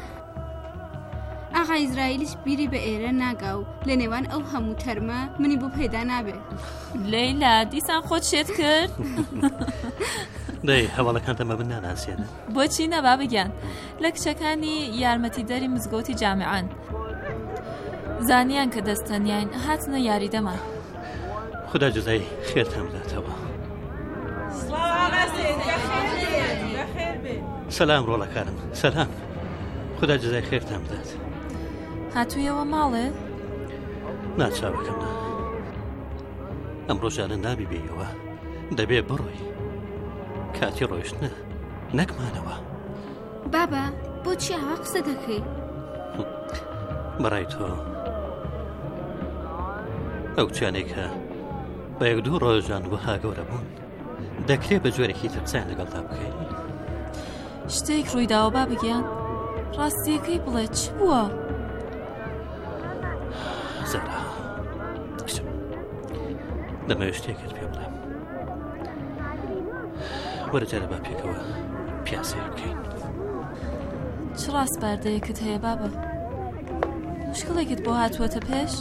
ئاغا ئیزرائیلیش بیری بە ئێرە ناگا و لە نێوان ئەو هەموو تەرمە منی بۆ پەیدا نابێ. لەیلا دیسان خۆت شێت کرد؟ دەی هەواڵەکانتەمە من ناناسیێنە. بۆچی نەبا بگیان لە کچەکانی یارمەتیدەری مزگەوتی جامعان زانیان کە دەستەنیان هاتنە یاریدەمان. خدا جزای خێرتان بداتەوە. سەلام ڕۆڵەکارم، سەلام. خدا جزای خێرتان بدات. هاتوویەوە ماڵێ؟ ناچاوەکەم نا. ئەمڕۆ ژانە نابی بێیەوە، دەبێ بڕۆی. کاتی ڕۆیشتنە نەکمانەوە. بابا بۆچی ئاوا قسە دەکەی؟ بەڕای تۆ ئەو چانێک کە بە یەک دوو ڕۆژان وەها گەورە بوون دەکرێت بە جۆرێکی ترچیان لەگەڵدا بکەین. شتێک ڕوویداوە بابگیان؟ ڕاستیەکەی بڵێ چ بووە؟ زارا کچم، دەمەوێت شتێکت پێ بڵێم. وەرە جارە با پێکەوە پیاسەیە بکەین. چ ڕاستباردەیەکت هەیە بابە؟ مشکڵێکت بۆ هاتووەتە پێش؟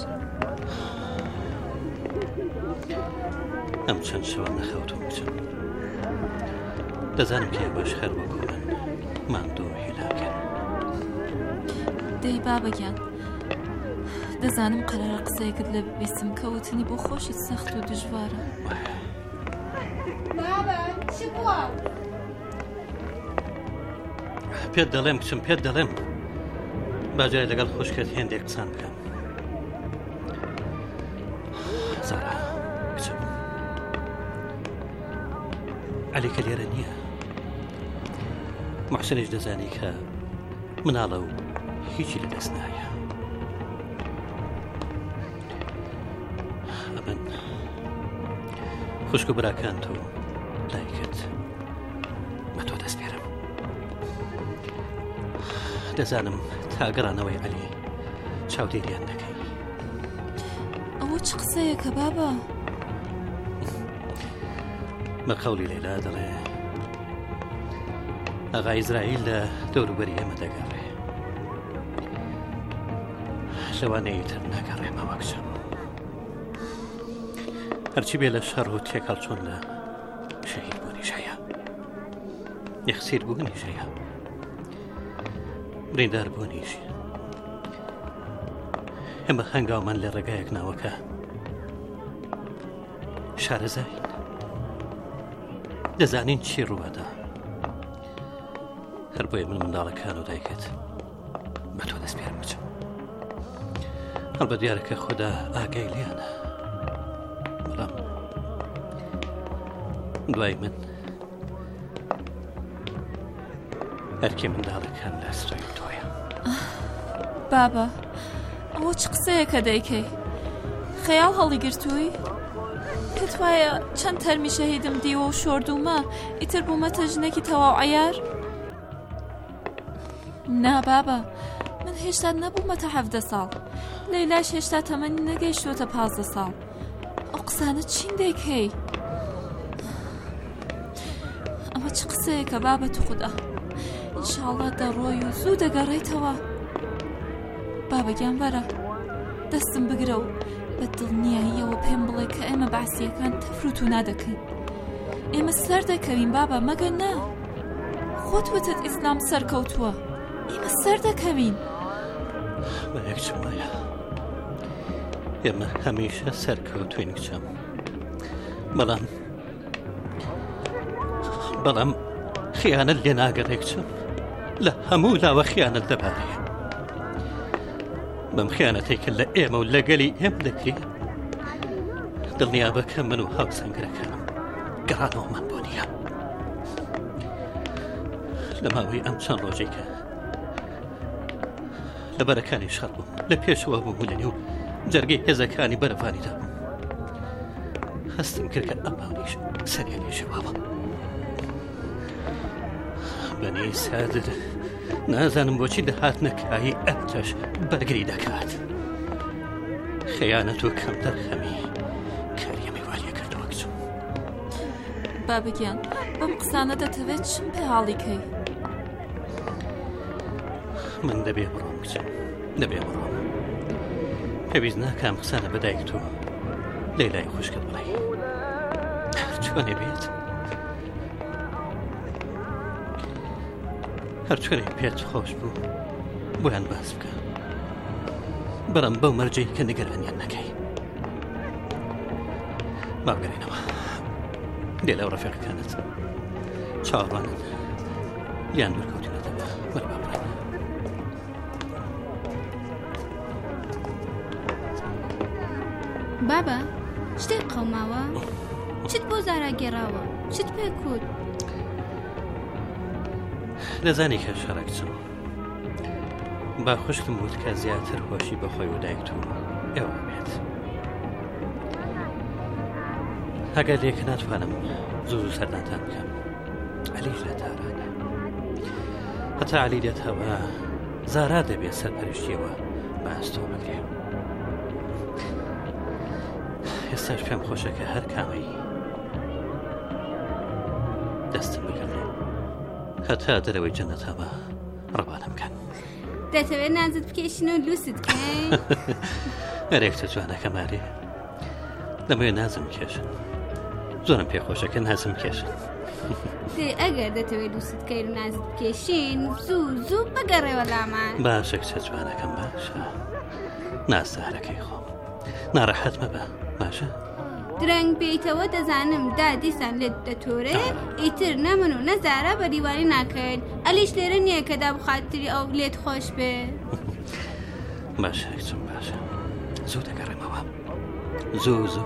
ئەم چەند شەوە نەخەوتم کچم. دەزانم کێ بەش خەر وەکو من ماندوو هیلاکەن. دەی بابەگیان، دەزانم قەرارە قسەیەکت لە ببیستم کە وتنی بۆ خۆشت سەخت و دژوارە. بابە چی بووە؟ پێت دەڵێم کچم، پێت دەڵێم باجای لەگەڵ خوشکت هێندێک قسان بکەم. زارا کچم، عەلیکە لێرە نییە. محسنیش دەزانی کە مناڵە و هیچی لەدەست نایە. ئەمن خوشک و براکان تۆ لایکت بە تۆ دەست پێرم. دەزانم تا گەڕانەوەی عەلی چاودێریان دەکەی. ئەوە چ قسەیەکە بابا؟ بە قەولی لەیلا دەڵێ ئاغا ئیزرائیل لە دەوروبەری ئێمە دەگەڕێ، لەوانەیە تر ناگەڕێمەوە کچم. هەرچی بێ لە شەڕ و تێکەڵچۆن لە شەهید بوونیش هەیە، یەخسیر بوونیش هەیە، بریندار بوونیش. ئێمە هەنگاومان لە ڕێگایەک ناوەکە شارەزاین، دەزانین چی ڕووەدا. هەر بۆیە من منداڵەکان و دایکت بە تۆ دەست پێرم بچم. هەڵبە دیارەکە خۆدا ئاگای لیانە، بەڵام دوای من هەرکێ منداڵەکان لە ئەسرای تۆیە. بابا ئەوە چ قسەیەکە دەیکەی؟ خەیاڵ هەڵی گرتووی؟ پێت وایە چەند تەرمی شەهیدم دیوە و شۆردومە ئیتر بوومەتە ژنێکی تەواو عەیار؟ نا بابا، من هێشتا نەبوومەتە حەڤدە ساڵ، لەیلاش هێشتا تەمەنی نەگەیشتووەتە پازدە ساڵ. ئەو قسانە چین دەیکەی؟ ئەمە چ قسەیەکە بابە تو خودا؟ ئینشاڵڵا دەڕۆی و زوو دەگەڕێیتەوە. بابا گیانبەرە، دەستم بگرە و بە دڵنیاییەوە پێم بڵێ کە ئێمە بەعسیەکان تەفروت و نادەکەین. ئێمە سەر دەکەوین بابا، مەگە نا؟ خۆت وتت ئیسلام سەرکەوتووە، ئێمە سەر دەکەوین. بە یەکچم وایە ئێمە هەمیشە سەرکەوتوین کچەم، بەڵام بەڵام خیانەت لێ ناگەڕێ کچم، لە هەموو لاوە خیانەت دەبارێ. بەم خیانەتێکە لە ئێمە و لەگەلی ئێمە دەکرێ، دڵنیابەکە من و هاوسەنگەرەکانم گەڕانەوەمان بۆ نییە. لە ماوەی ئەم چەند ڕۆژێکە لە بەرەکانی شەڕ بووم، لە پێشەوە بووم لە نێو جەرگەی هێزەکانی بەرەفانیدا بووم. هەستم کرد کە ئەمانیش سەریان لێژەوابە. بەنی سادر نازانم بۆچی دەهات نەکایی ئەمتەش بەرگری دەکات. خەیانەت و کەم دەرخەمی کاریەمی والیە کردووە کچم. بابگیان بەم قسانە دەتەوێت چم پێ هاڵیکەی؟ من دەبێ بڕۆم کچم، دەبێ بڕۆم. پێویست ناکەم قسانە بەدایک تۆ لەیلای خوشکت بڵێ. چۆنێ بێت هەر چۆنێ پێت خۆش بوو بۆیان باس بکە، بەڕم بەو مەرجەی کە نیگەرانیان نەکەی. باگەڕێنەوە دێ لەو ڕەفیقەکانت چاوەڕوانن لیان دوورکەوتنەتەوە. وەرە با بڕێن. بابا شتێک قەوماوە؟ چت بۆ زارا گێڕاوە؟ چت پێ کورد؟ دەزانی کە شەڕە کچم، با خوشکم وت کە زیاتر خۆشی بەخۆی و دایک و ئێوە بێت. ئەگەر لێک ناتوانم زوو زوو سەردانتان بکەم، عەلیش لە تارانە. هەتا عەلی دێتەوە زارا دەبێت سەرپەرشتیەوە بەهەستەوە بگرێ. ئێستاش پێم خۆشە کە هەر کامەی دەستم بگەڕێ، هەتا دەرەوەی جەنەتەوە ڕەوانە بکەن. دەتەوێت نازت بکێشین و لوست بکەین؟ هەرێکتە جوانەکە مارێ، دەمەوێت نازم کێشن. زۆرم پێخۆشە کە نازم کێشن. دێ ئەگەر دەتەوێت لوست بکەین و نازت بکێشین زوو زوو بگەڕێوە لامان. باشە کچە جوانەکەم، باشە نازدە هەرەکەی خۆم، ناڕەحەت مەبە باشە؟ درەنگ بێیتەوە دەزانم دا دیسان لێت دەتۆرێ، ئیتر نەمن و نەزارە بە دیوانی ناکەین. ئەلیش لێرە نییە کە دا بخاتری ئەو لێت خۆش بێ. باشە کچم، باشە زوو دەگەڕێمەوە، زوو زوو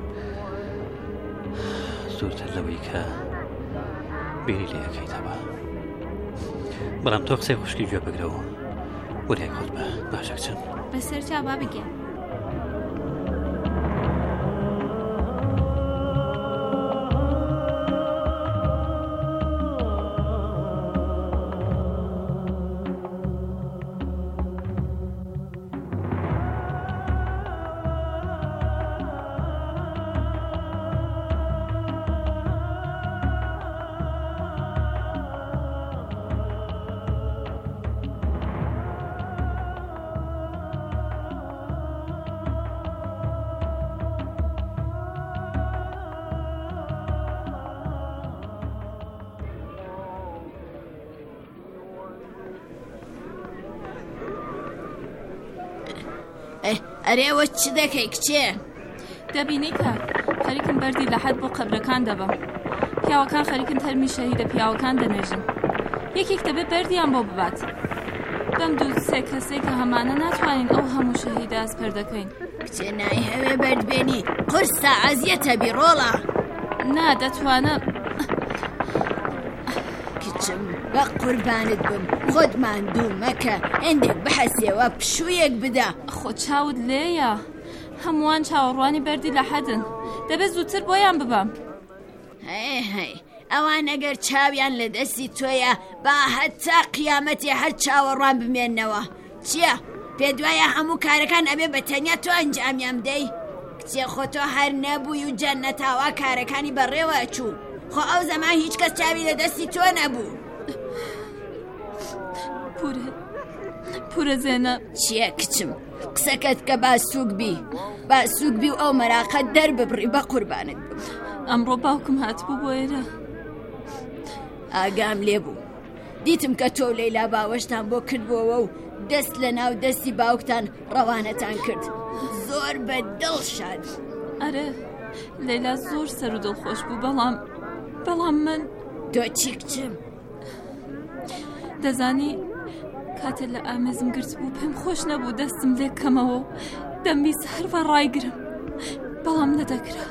زووتر لەوەی کە بیری لێ ئەەکەیتەوە. بەڵام تۆ قسەی خوشکی گوێ بگرەوە، وەلای هەڵ بە باشە کچم بەسەر چا با بگێن. ئەرێوە چ دەکەی کچێ؟ دەبینی کە خەریکم بەردی لە حەد بۆ قەبرەکان دەبە. پیاوەکان خەریکن تەرمی شەهیدە پیاوەکان دەنێژن. یەکێک دەبێت بەردیان بۆ ببات. بەم دوو سێ کەسێک کە هەمانە ناتوانین ئەو هەموو شەهیدە ئەسپەر دەکەین. کچێ نای هەوێ بەردبێنی قورسە عەزیەتە بیڕۆڵە. نا دەتوانە کچم بە قوربانت بم خۆت ماندوو مەکە هێندێک بحەسێوە پشوویەک بدە. خۆ چاوت لێیە هەمووان چاوەڕوانی بەردی لە حەدن دەبێت زووتر بۆیان ببەم. هەی هەی ئەوان ئەگەر چاویان لە دەستی تۆیە با هەتا قیامەتی هەر چاوەڕوان بمێننەوە. چییە؟ پێ دوایە هەموو کارەکان ئەبێ بە تەنیا تۆ ئەنجامیان بدەی؟ کچێ خۆ تۆ هەر نەبووی و جەننەتاوا کارەکانی بەڕێوە چوو. خۆ ئەو زەمان هیچ کەس چاوی لە دەستی تۆ نەبوو. پورە پورە زێنە چییە کچم؟ قسەکەت کە باسووک بی باسووک بی و ئەو مەراقەت دەرببڕی بە قوربانت بم. ئەمڕۆ باوکم هاتبوو بۆ ئێرە ئاگام لێبوو دیتم کە تۆ لەیلا باوەشتان بۆ کردبووەوە و دەست لە ناو دەستی باوکتان ڕەوانەتان کرد. زۆر بە دڵ شاد. ئەرە لەیلا زۆر سەر و دڵخۆش بوو بەڵام بەڵام من تۆ چی کچم؟ دەزانی کاتێ لە ئامێزم گرت بوو پێم خۆش نەبوو دەستم لێ کەمەوە و دەمویست هەروە ڕایگرم بەڵام نەدەکرا.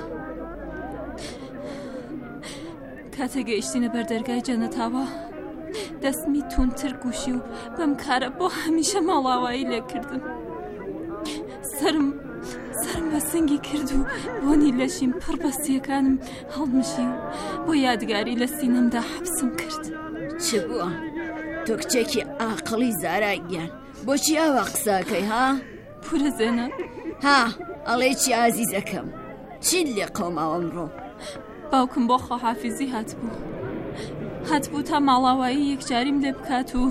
کاتێ گەیشتینە بەر دەرگای جەنەتاوە دەستمی تونتر گوشی و بەم کارە بۆ هەمیشە ماڵاوایی لێ کردم. سرم سرم بە سنگی کرد و بۆنی لەشیم پڕ بە سیەکانم هەڵمشی و بۆ یادگاری لە سینەمدا حەبسم کرد. چ بووە؟ تۆ کچێکی ئاقڵی زاراگیان بۆچی ئاوا قساکەی ها؟ پورە زێنە ها ئەڵێ چی ئازیزەکەم چیت لێ قەوماوە ئەمڕۆ؟ باوکم بۆ خۆحافیزی هاتبوو هاتبوو تا ماڵاوایی یەکجاریم لێ بکات و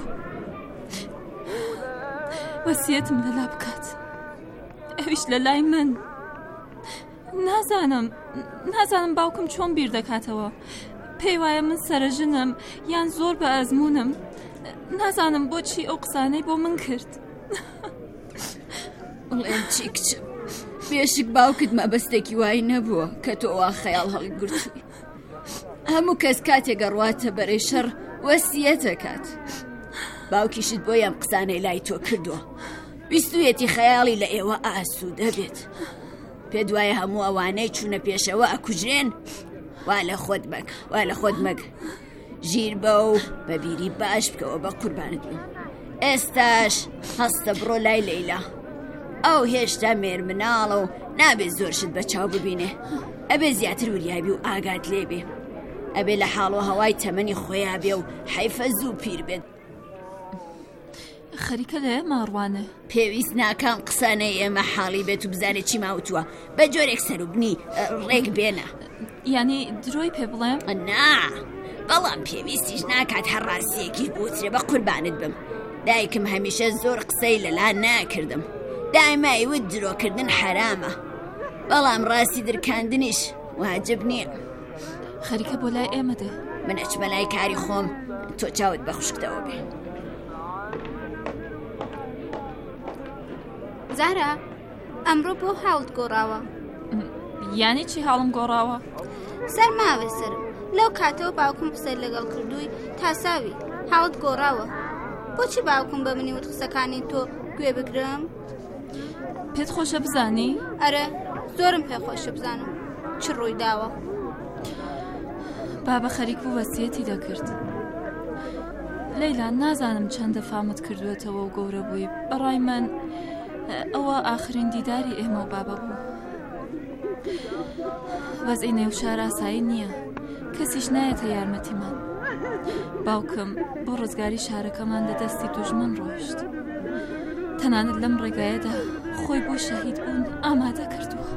وەسیەتم لەلا بکات. ئەویش لە لای من. نازانم نازانم باوکم چۆن بیر دەکاتەوە. پێی وایە من سەرژنم یان زۆر بە ئەزمونم. نازانم بۆچی ئەو قسانەی بۆ من کرد. بڵێم چی کچم بێشک باوکت مەبەستێکی وای نەبووە کە تۆ وا خەیاڵ هەڵگرتووی. هەموو کەس کاتێک گەڕواتە بەرەی شەڕ وەسیەت دەکات. باوکیشت بۆ ئەم قسانەی لای تۆ کردووە. بیستویەتی خەیاڵی لە ئێوە ئاسوودە بێت. پێ دوایە هەموو ئەوانەی چوونە پێشەوە ئەکوژێن. وا لە خۆت مەگە وا لە خۆت مەگە ژیر بە و بەبیری باش بکەوە بە قوربانت بم. ئێستاش هەستە بڕۆ لای لەیلا. ئەو هێشتا مێرمناڵە و نابێت زۆرشت بە چاو ببینێ. ئەبێ زیاتر وریابی و ئاگات لێبێ. ئەبێ لە حاڵ و هەوای تەمەنی خۆیان بێ و حەیفە زوو پیر بێت. خەریکە لە ئێمە ڕوانە پێویست ناکام قسانەی ئێمە حاڵی بێت و بزانێت چی ماوتووە بە جۆرێک سەروبنی ڕێک بێنە. یعنی درۆی پێ بڵێم؟ نا بەڵام پێویستیش ناکات هەر ڕاستیەکی بوترێ بە قوربانت بم. دایکم هەمیشە زۆر قسەی لەلا ناکردم. دایمایوت درۆکردن حرامە بەڵام ڕاستی درکاندنیش واجب نییە. خەریکە بۆ لای ئێمە دێ. من ئەچمە لای کاری خۆم تۆ چاوت بە خوشکتەوە بێ. زارا ئەمڕۆ بۆ هاوڵت گۆڕاوە. یانی چی هاڵم گۆڕاوە؟ سەر ماوێ سرم لەو کاتەوە باوکم قسەی لەگەڵ کردووی تاساوی هاوڵت گۆڕاوە. بۆچی باوکم بە منی وت قسەکانی تۆ گوێ بگرم؟ پێت خۆشە بزانی؟ ئەرە زۆرم پێ خۆشە بزانم چ ڕووی داوە. بابە خەریک بوو وەسیەتی دەکرد. لەیلا نازانم چەندە فامت کردوێتەوە و گەورە بووی بەڕای من ئەوە ئاخرین دیداری ئێمە و بابە بوو وەزئی نێوشار ئاسایی نییە کەسیش نایەتە یارمەتیمان باوکم بۆ ڕزگاری شارەکەمان لە دەستی دوژمن ڕۆیشت تەنانەت لەم ڕێگایەدا خۆی بۆ شەهید بوون ئامادە کردووە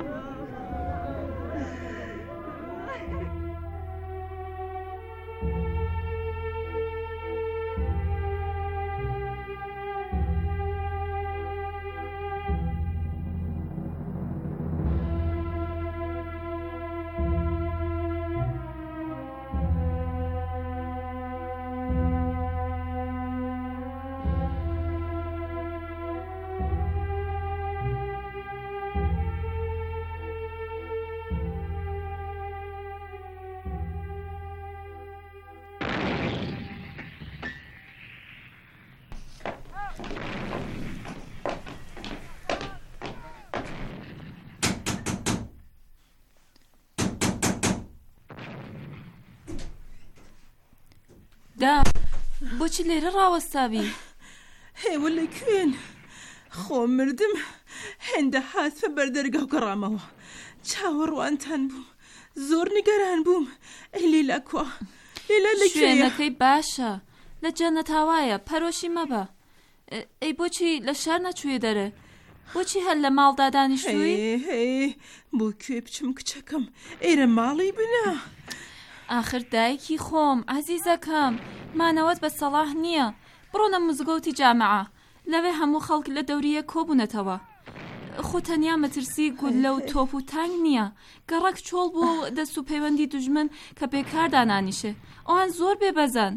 دا بۆچی لێرە ڕاوەستاوی هێوە لەکوێن خۆ مردم هێندە هاتمە بەردەرگا و گەڕامەوە چاوەڕوانتان بووم زۆر نیگەران بووم ئەی لێلا کوا لێلا لەکوێیە شوێنەکەی باشە لە جەنەتاوایە پەرۆشی مەبە ئەی بۆچی لە شار نەچوویە دەرە بۆچی هەر لە ماڵدا دانیشتووی هێ بۆ کوێ بچم کچەکەم ئێرە ماڵی بنە ئاخر دایکی خۆم عەزیزەکەم مانەوەت بە سەڵاح نییە بڕۆنە مزگەوتی جامعە لەوێ هەموو خەڵک لە دەوریە کۆبوونەتەوە خۆ تەنیا مەترسی گولە و تۆپ و تانگ نییە گەڕەک چۆڵ بۆ دەست و پەیوەندی دوژمن کە پێکاردا نانیشێ ئەوان زۆر بێبەزان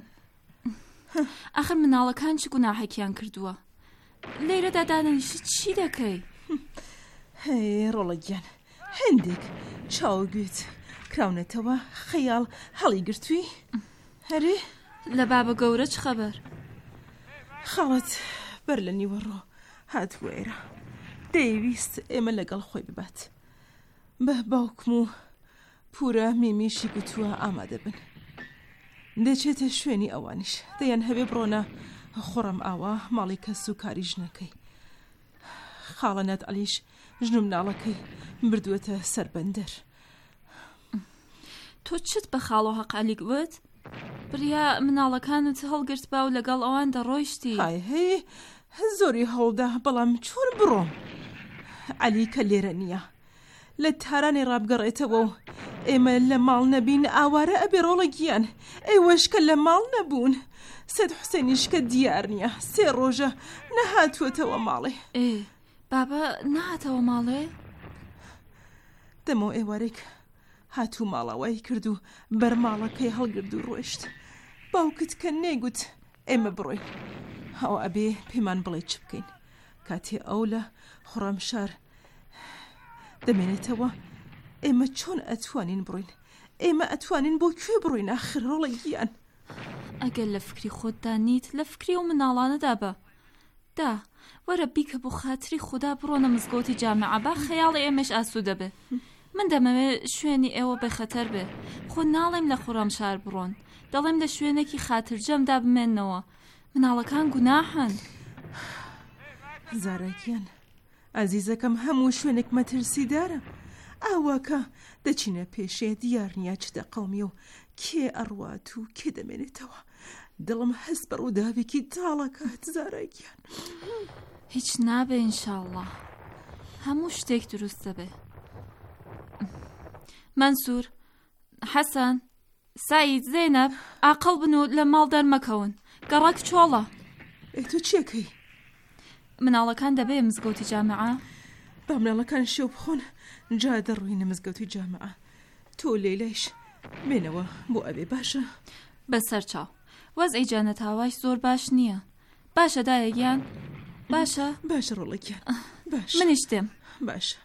ئاخر مناڵەکان چ گوناحێکیان کردووە لێرەدا دانیشت چی دەکەی هەی ڕۆڵەگیان هەندێک چاوگوێت کراونەتەوە خەیاڵ هەڵی گرتووی هەرێ لە بابە گەورە چ خەبەر خاڵت بەر لە نیوەڕۆ هاتووێرە دەیویست ئێمە لەگەڵ خۆی ببات بە باوکم و پورە میمیشی گوتووە ئامادە بن دەچێتە شوێنی ئەوانیش دەیان هەبێ بڕۆنە خۆڕم ئاوا ماڵی کەس و کاری ژنەکەی خاڵە نەت ئەلیش ژن و مناڵەکەی بردووەتە سەربەندەر تۆ چت بە خاڵۆ هەقالی گوت بریا مناڵەکانت هەڵگرت با و لەگەڵ ئەوان دەڕۆیشتی های هەی زۆری هەڵدا بەڵام چۆن بڕۆم عەلی کە لێرە نییە لە تارانی ڕابگەڕێتەوە و ئێمە لە ماڵ نەبین ئاوارە ئەبێ ڕۆڵەگیان ئێوەشکە لە ماڵ نەبوون سەد حوسێنیشکە دیار نییە سێ ڕۆژە نەهاتووەتەوە ماڵێ ئێ بابە نەهاتەوە ماڵێ دەمەوە ئێوارێک هاتوو ماڵەوەی کرد و بەرماڵەکەی هەڵگرد و ڕۆیشت باوکت کە نێگوت ئێمە بڕۆین ئەو ئەبێ پێمان بڵێ چ بکەین کاتێ ئەو لە خوڕەمشار دەمێنێتەوە ئێمە چۆن ئەتوانین بڕۆین ئێمە ئەتوانین بۆ کوێ بڕۆین ئاخر ڕۆڵەگیان ئەگەر لە فکری خۆتدا نیت لە فکری و مناڵانەدا بە دا وەرە بیکە بۆ خاتری خوددا بڕۆنە مزگەوتی جامعە با خەیاڵی ئێمەش ئاسوودە بێ من دەمەوێت شوێنی ئێوە بەخەتەر بێ خۆ ناڵێم لە خوڕەمشار بڕۆن دەڵێم لە شوێنێکی خاترجەمدا بمێننەوە مناڵەکان گوناحن زارەکیان ئازیزەکەم هەموو شوێنێک مەترسیدارە ئاواکە دەچینە پێشێ دیار نییە چ دەقەومی و کێ ئەڕوات و کێ دەمێنێتەوە دڵم هەست بە ڕووداوێکی تاڵەکات زارەکیان هیچ نابێ ئینشاڵڵا هەموو شتێک دروست دەبێ منسوور حەسەن سعید زێنەب عاقڵ بن و لە ماڵ دەرمەکەون گەڕاک چۆڵە تۆ چیەکەی مناڵەکان دەبێ مزگەوتی جامعە با مناڵەکان شێو بخۆن جا دەڕوینە مزگەوتی جامعە تۆ لێلەیش بێنەوە بۆ ئەبێ باشە بەسەر چاو وەزئی جانەتاواش زۆر باش نییە باشە دایەگیان باشە باشە ڕۆڵەکیان باش منیش دێم باشە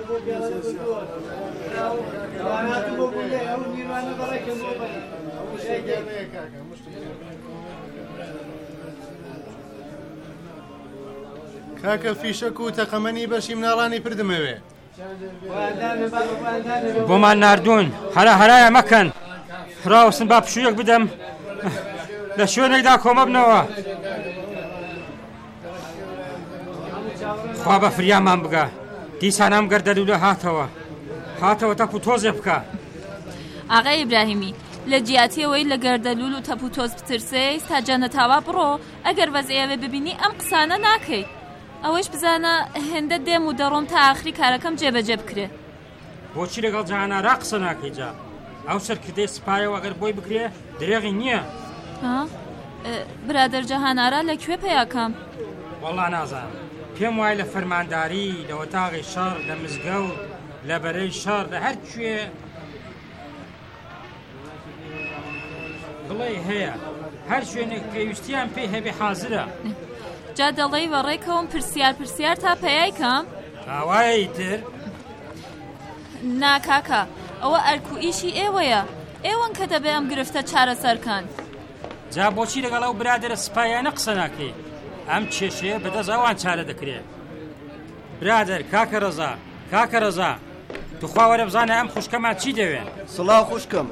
کاکە فیشەک و تەقەمەنی بەشی مناڵانی پردمەوێ بۆمان ناردوون هەرا هەرایە مەکەن هراوسن با پشوویەک بدەم لە شوێنێکدا کۆمە بنەوە خوا بە فریامان بگە دیسان ئەم گەردەلوولە هاتەوە هاتەوە تەپ و تۆزێ بکە. ئاغای ئیبراهیمی لە جیاتیەوەی لە گەردەلوول و تەپ و تۆز بترسێ تا جەنەتاوا بڕۆ ئەگەر وەزعیەوێ ببینی ئەم قسانە ناکەی ئەوەش بزانە هێندە دێم و دەڕۆم تا ئاخری کارەکەم جێبەجێ بکرێ. بۆچی لەگەڵ جەهانارا قسە ناکەی جا ئەو سەرکردەی سپایەوە ئەگەر بۆی بکرێ درێغی نییە. برادەر جەهانارا لەکوێ پێیاکەم؟ وەڵڵا نازانم پێم وایە لە فەرمانداری لە وەتاغی شەڕ لە مزگەوت لە بەرەی شەڕ لە هەر کوێ بڵێ هەیە هەر شوێنێک پێویستیان پێی هەبێ حازرە. جا دەڵێی وەڕێکەوەم پرسیار پرسیار تا پێیایکەم؟ ئاوایە تر؟ نا کاکە ئەوە ئەرکو ئیشی ئێوەیە ئێوەن کە دەبێ ئەم گرفتە چارەسەرکەن. جا بۆچی لەگەڵ ئەو برادەرە سپایانە قسە ناکەی؟ ئەم کێشەیە بەدەست ئەوان چارە دەکرێت. برادەر کاکە ڕەزا کاکە ڕەزا توخوا وەرە بزانە ئەم خوشکەمان چی دەوێن؟ سڵاو خوشکم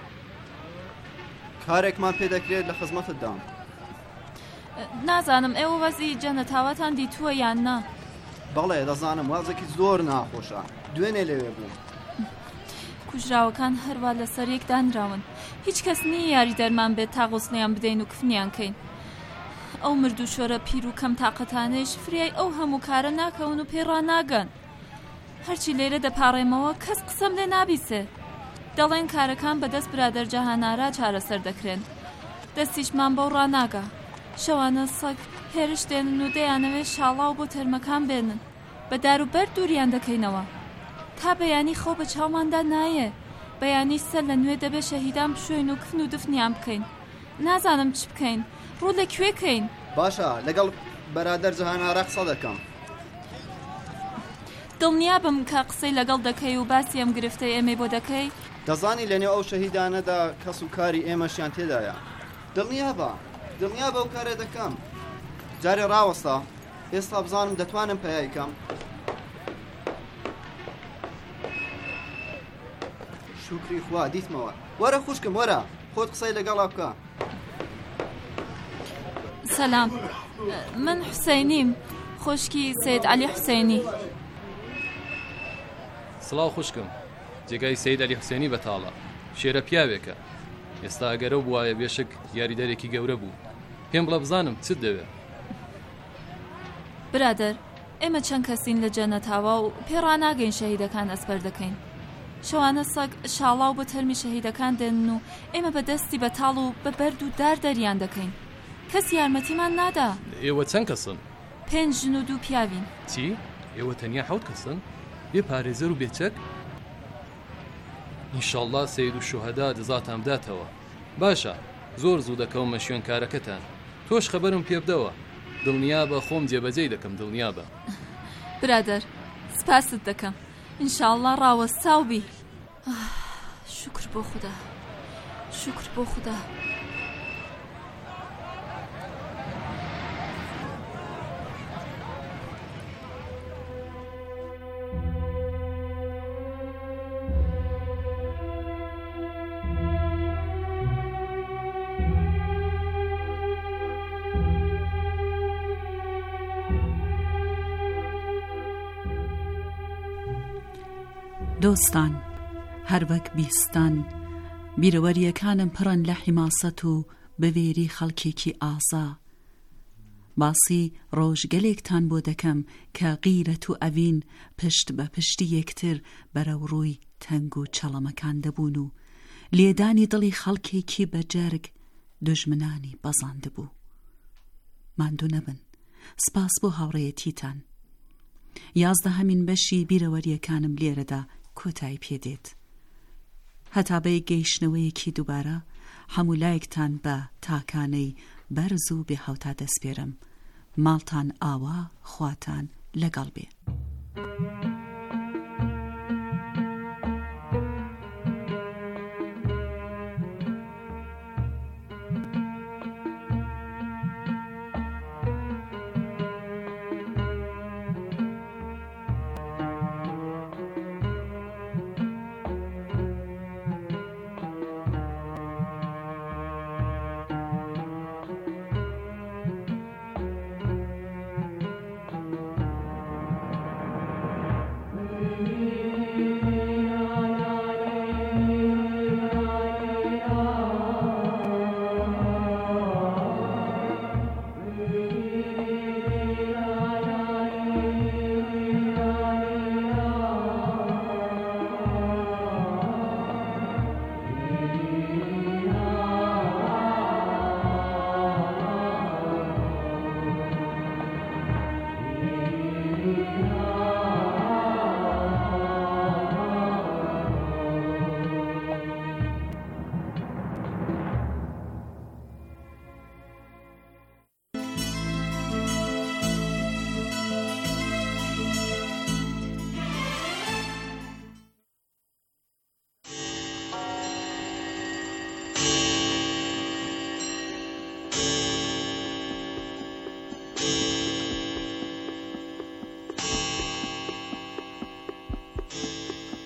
کارێکمان پێ دەکرێت لە خزمەتت دام. نازانم ئێوە وەزی جەنەتاوەتان دیتووە یان نا؟ بەڵێ دەزانم وازێکی زۆر ناخۆشە دوێنێ لەوێ بووم. کوژراوەکان هەروە لەسەر یەک دانراون هیچ کەس نییە یاری دەرمان بێت تا غوسڵیان بدەین و کفنیان کەین. ئەو مردو شۆرە پیر و کەم تاقەتانەش فریای ئەو هەموو کارە ناکەون و پێڕا ناگەن. هەرچی لێرە دەپاڕێمەوە کەس قسەم لێ نابیسێ دەڵێن کارەکان بەدەست برادەر جەهانارا چارەسەر دەکرێن دەستیشمان بەو ڕناگە شەوانە سەگ هێرش دێنن و دەیانەوێ شاڵاو بۆ تەرمەکان بێنن بە دار و بەر دووریان دەکەینەوە تا بەیانی خۆ بە چاوماندا نایە بەیانی سەر لە نوێ دەبێ شەهیدان بشوێن و کفن و دفنیان بکەین. نازانم چ بکەین ڕوو لەکوێکەین؟ باشە لەگەڵ بەرادەر جەهانارا قسە دەکەم. دڵنیا بم کە قسەی لەگەڵ دەکەی و باسی ئەم گرفتەی ئێمەی بۆ دەکەی؟ دەزانی لەنێو ئەو شەهیدانەدا کەس و کاری ئێمەشیان تێدایە. دڵنیا بە دڵنیا بە ئەو کارێ دەکەم. جارێ ڕاوەستا ئێستا بزانم دەتوانم پێیایکەم. شوکری خوا دیتمەوە. وەرە خوشکم وەرە خۆت قسەی لەگەڵا بکە. سەلام من حوسێنیم خۆشکی سید عەلی حوسێنی. سڵاو خوشکم جێگای سید عەلی حوسێنی بەتاڵە شێرە پیاوێکە ئێستا ئەگەرە بووایە بێشک یاریدەرێکی گەورە بوو پێم بڵە بزانم چت دەوێت؟ برادەر ئێمە چەند کەسین لە جەنەتاوە و پێڕا ناگەین شەهیدەکان ئەسپەر دەکەین. شەوانە سەگ شاڵاو بە تەرمی شەهیدەکان دێنن و ئێمە بە دەستی بەتاڵ و بە بەرد و دار دەریان دەکەین. کەس یارمەتیمان نادا. ئێوە چەند کەسن؟ پێنج ژن و دوو پیاوین. چی؟ ئێوە تەنیا حەوت کەسن؟ بێ پارێزەر و بێچەک؟ ئینشاڵڵا سەید و شوهەدا دەزاتان بداتەوە. باشە زۆر زوو دەکەومە شوێن کارەکەتان تۆش خەبەرم پێ بدەوە دڵنیا بە خۆم جێبەجێی دەکەم دڵنیا بە. برادەر سپاست دەکەم ئینشاءڵڵا ڕاوەستا و بی. شکر بۆ خودا شکر بۆ خودا. دۆستان هەروەک بیستان بیرەوەریەکانم پڕن لە حیماسەت و بەوێری خەڵکێکی ئازا. باسی ڕۆژگەلێکتان بۆ دەکەم کە غیرەت و ئەڤین پشت بە پشتی یەکتر بەرەو ڕووی تەنگ و چەڵەمەکان دەبوون و لێدانی دڵی خەڵکێکی بەجەرگ دوژمنانی بەزاند بوو. ماندوو نەبن سپاس بۆ هاوڕێیەتیتان. یازدە هەمین بەشی بیرەوەریەکانم لێرەدا کۆتایی پێدێت. هەتا بە گەیشتنەوەیەکی دووبارە هەموو لایەکتان بە تاکانەی بەرز و بێ هەوتا دەسپێرم. ماڵتان ئاوا خواتان لەگەڵ بێ.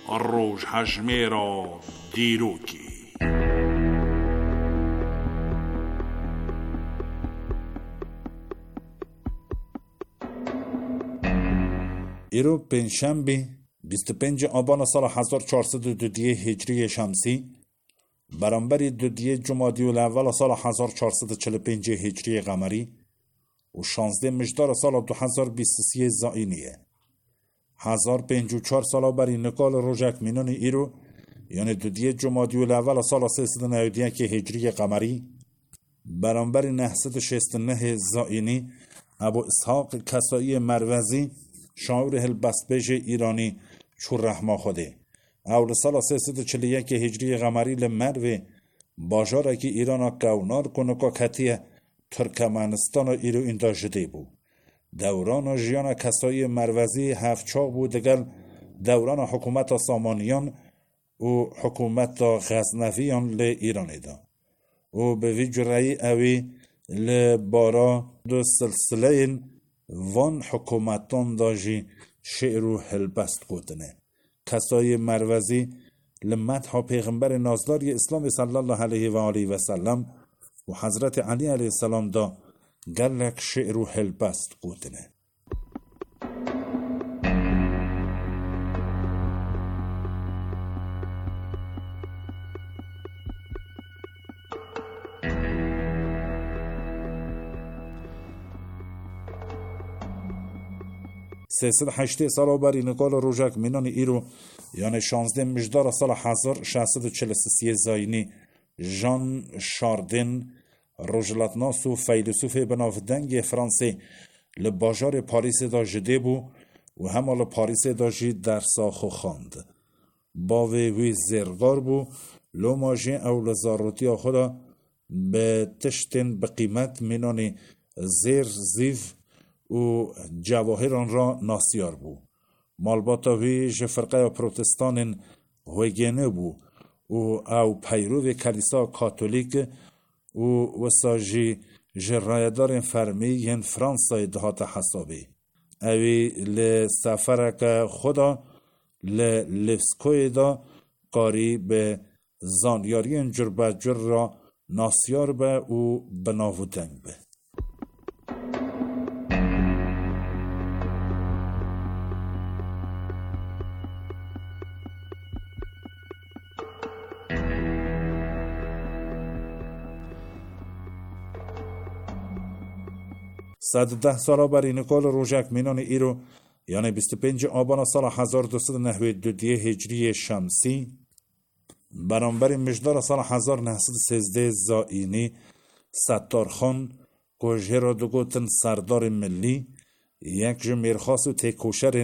ڕۆژ هەژمێرە دیرۆکی ئێرۆ پێنجشەمبێ بیست و پێنج ئابان ساڵ هەزار و چوارسەد و دوو هجری شەمسی بەرامبەری دوو جمادی و لەڤەڵ ساڵ هەزار و چوارسەد و چل و پێنج هجری قەمەری و شانزدە مژدار ساڵ دو هەزار و بیست و سێ زائینیە هەزار و پێنج و چوار ساڵا بەری نکال ڕۆژێک مینۆنی ئێرۆ یعنی دوو جمادی و لەڤەڵ ساڵ سێسەد و نەوەد و یەک هجری قەمەری بەرامبەری نەهسەد و شەست و نە زائینی ئەبو ئیسحاق کەسایی مەروەزی شاعر هلبستبێژ ایرانی چور رحما خوده او لسال سیصد و چل و یک هجری قمری لمروه باجارکی ایران کونار کنکا کتیه ترکمنستان و ایرو ایندا جده بو دوران جیان کسای مروزی هفچاق بود دگل دوران حکومت سامانیان و حکومت غزنویان ل ایران دا و به وی جرعی اوی لبارا دو سلسله وان حکومتان داجی شعر و هلبست گودنه کسای مروزی لمدح پیغمبر نازدار اسلام صلی الله علیه و آله و سلم و حضرت علی علیه السلام دا گلک شعر و هلبست گودنه سیصد و هشت سال بری نکال روژک مینان ایرو یعنی شانزده مجدار سال هزار و ششصد و چل و سه زاینی ژان شاردن روژلاتناس و فیلسوف بناودنگ فرانسه لباجار پاریس دا جده بو و همه لپاریس دا جی در ساخو خاند با وی زرگار بو لو ماجین او لزاروتی خدا به تشتن به قیمت مینان زیر زیف و جواهران را ناسیار بو مالباتاوی جفرقه پروتستان هوگینه بو و او پیرو کلیسا کاتولیک و وساجی جرایدار فرمی ین فرانسای دهات حسابی اوی لسفرک خدا للفسکوی دا قاری به زانیاری جربجر را ناسیار به و بناودنگ به صد و ده سالا بری نکال روژک مینان ایرو یعنی بیست و پنج آبان سال هزار و دویست و نود و دو هجری شمسی برانبر مجدار سال هزار و نهصد و سیزده زائینی ستارخان گوژه را دو گوتن سردار ملی یک جمعیر خاص و تکوشر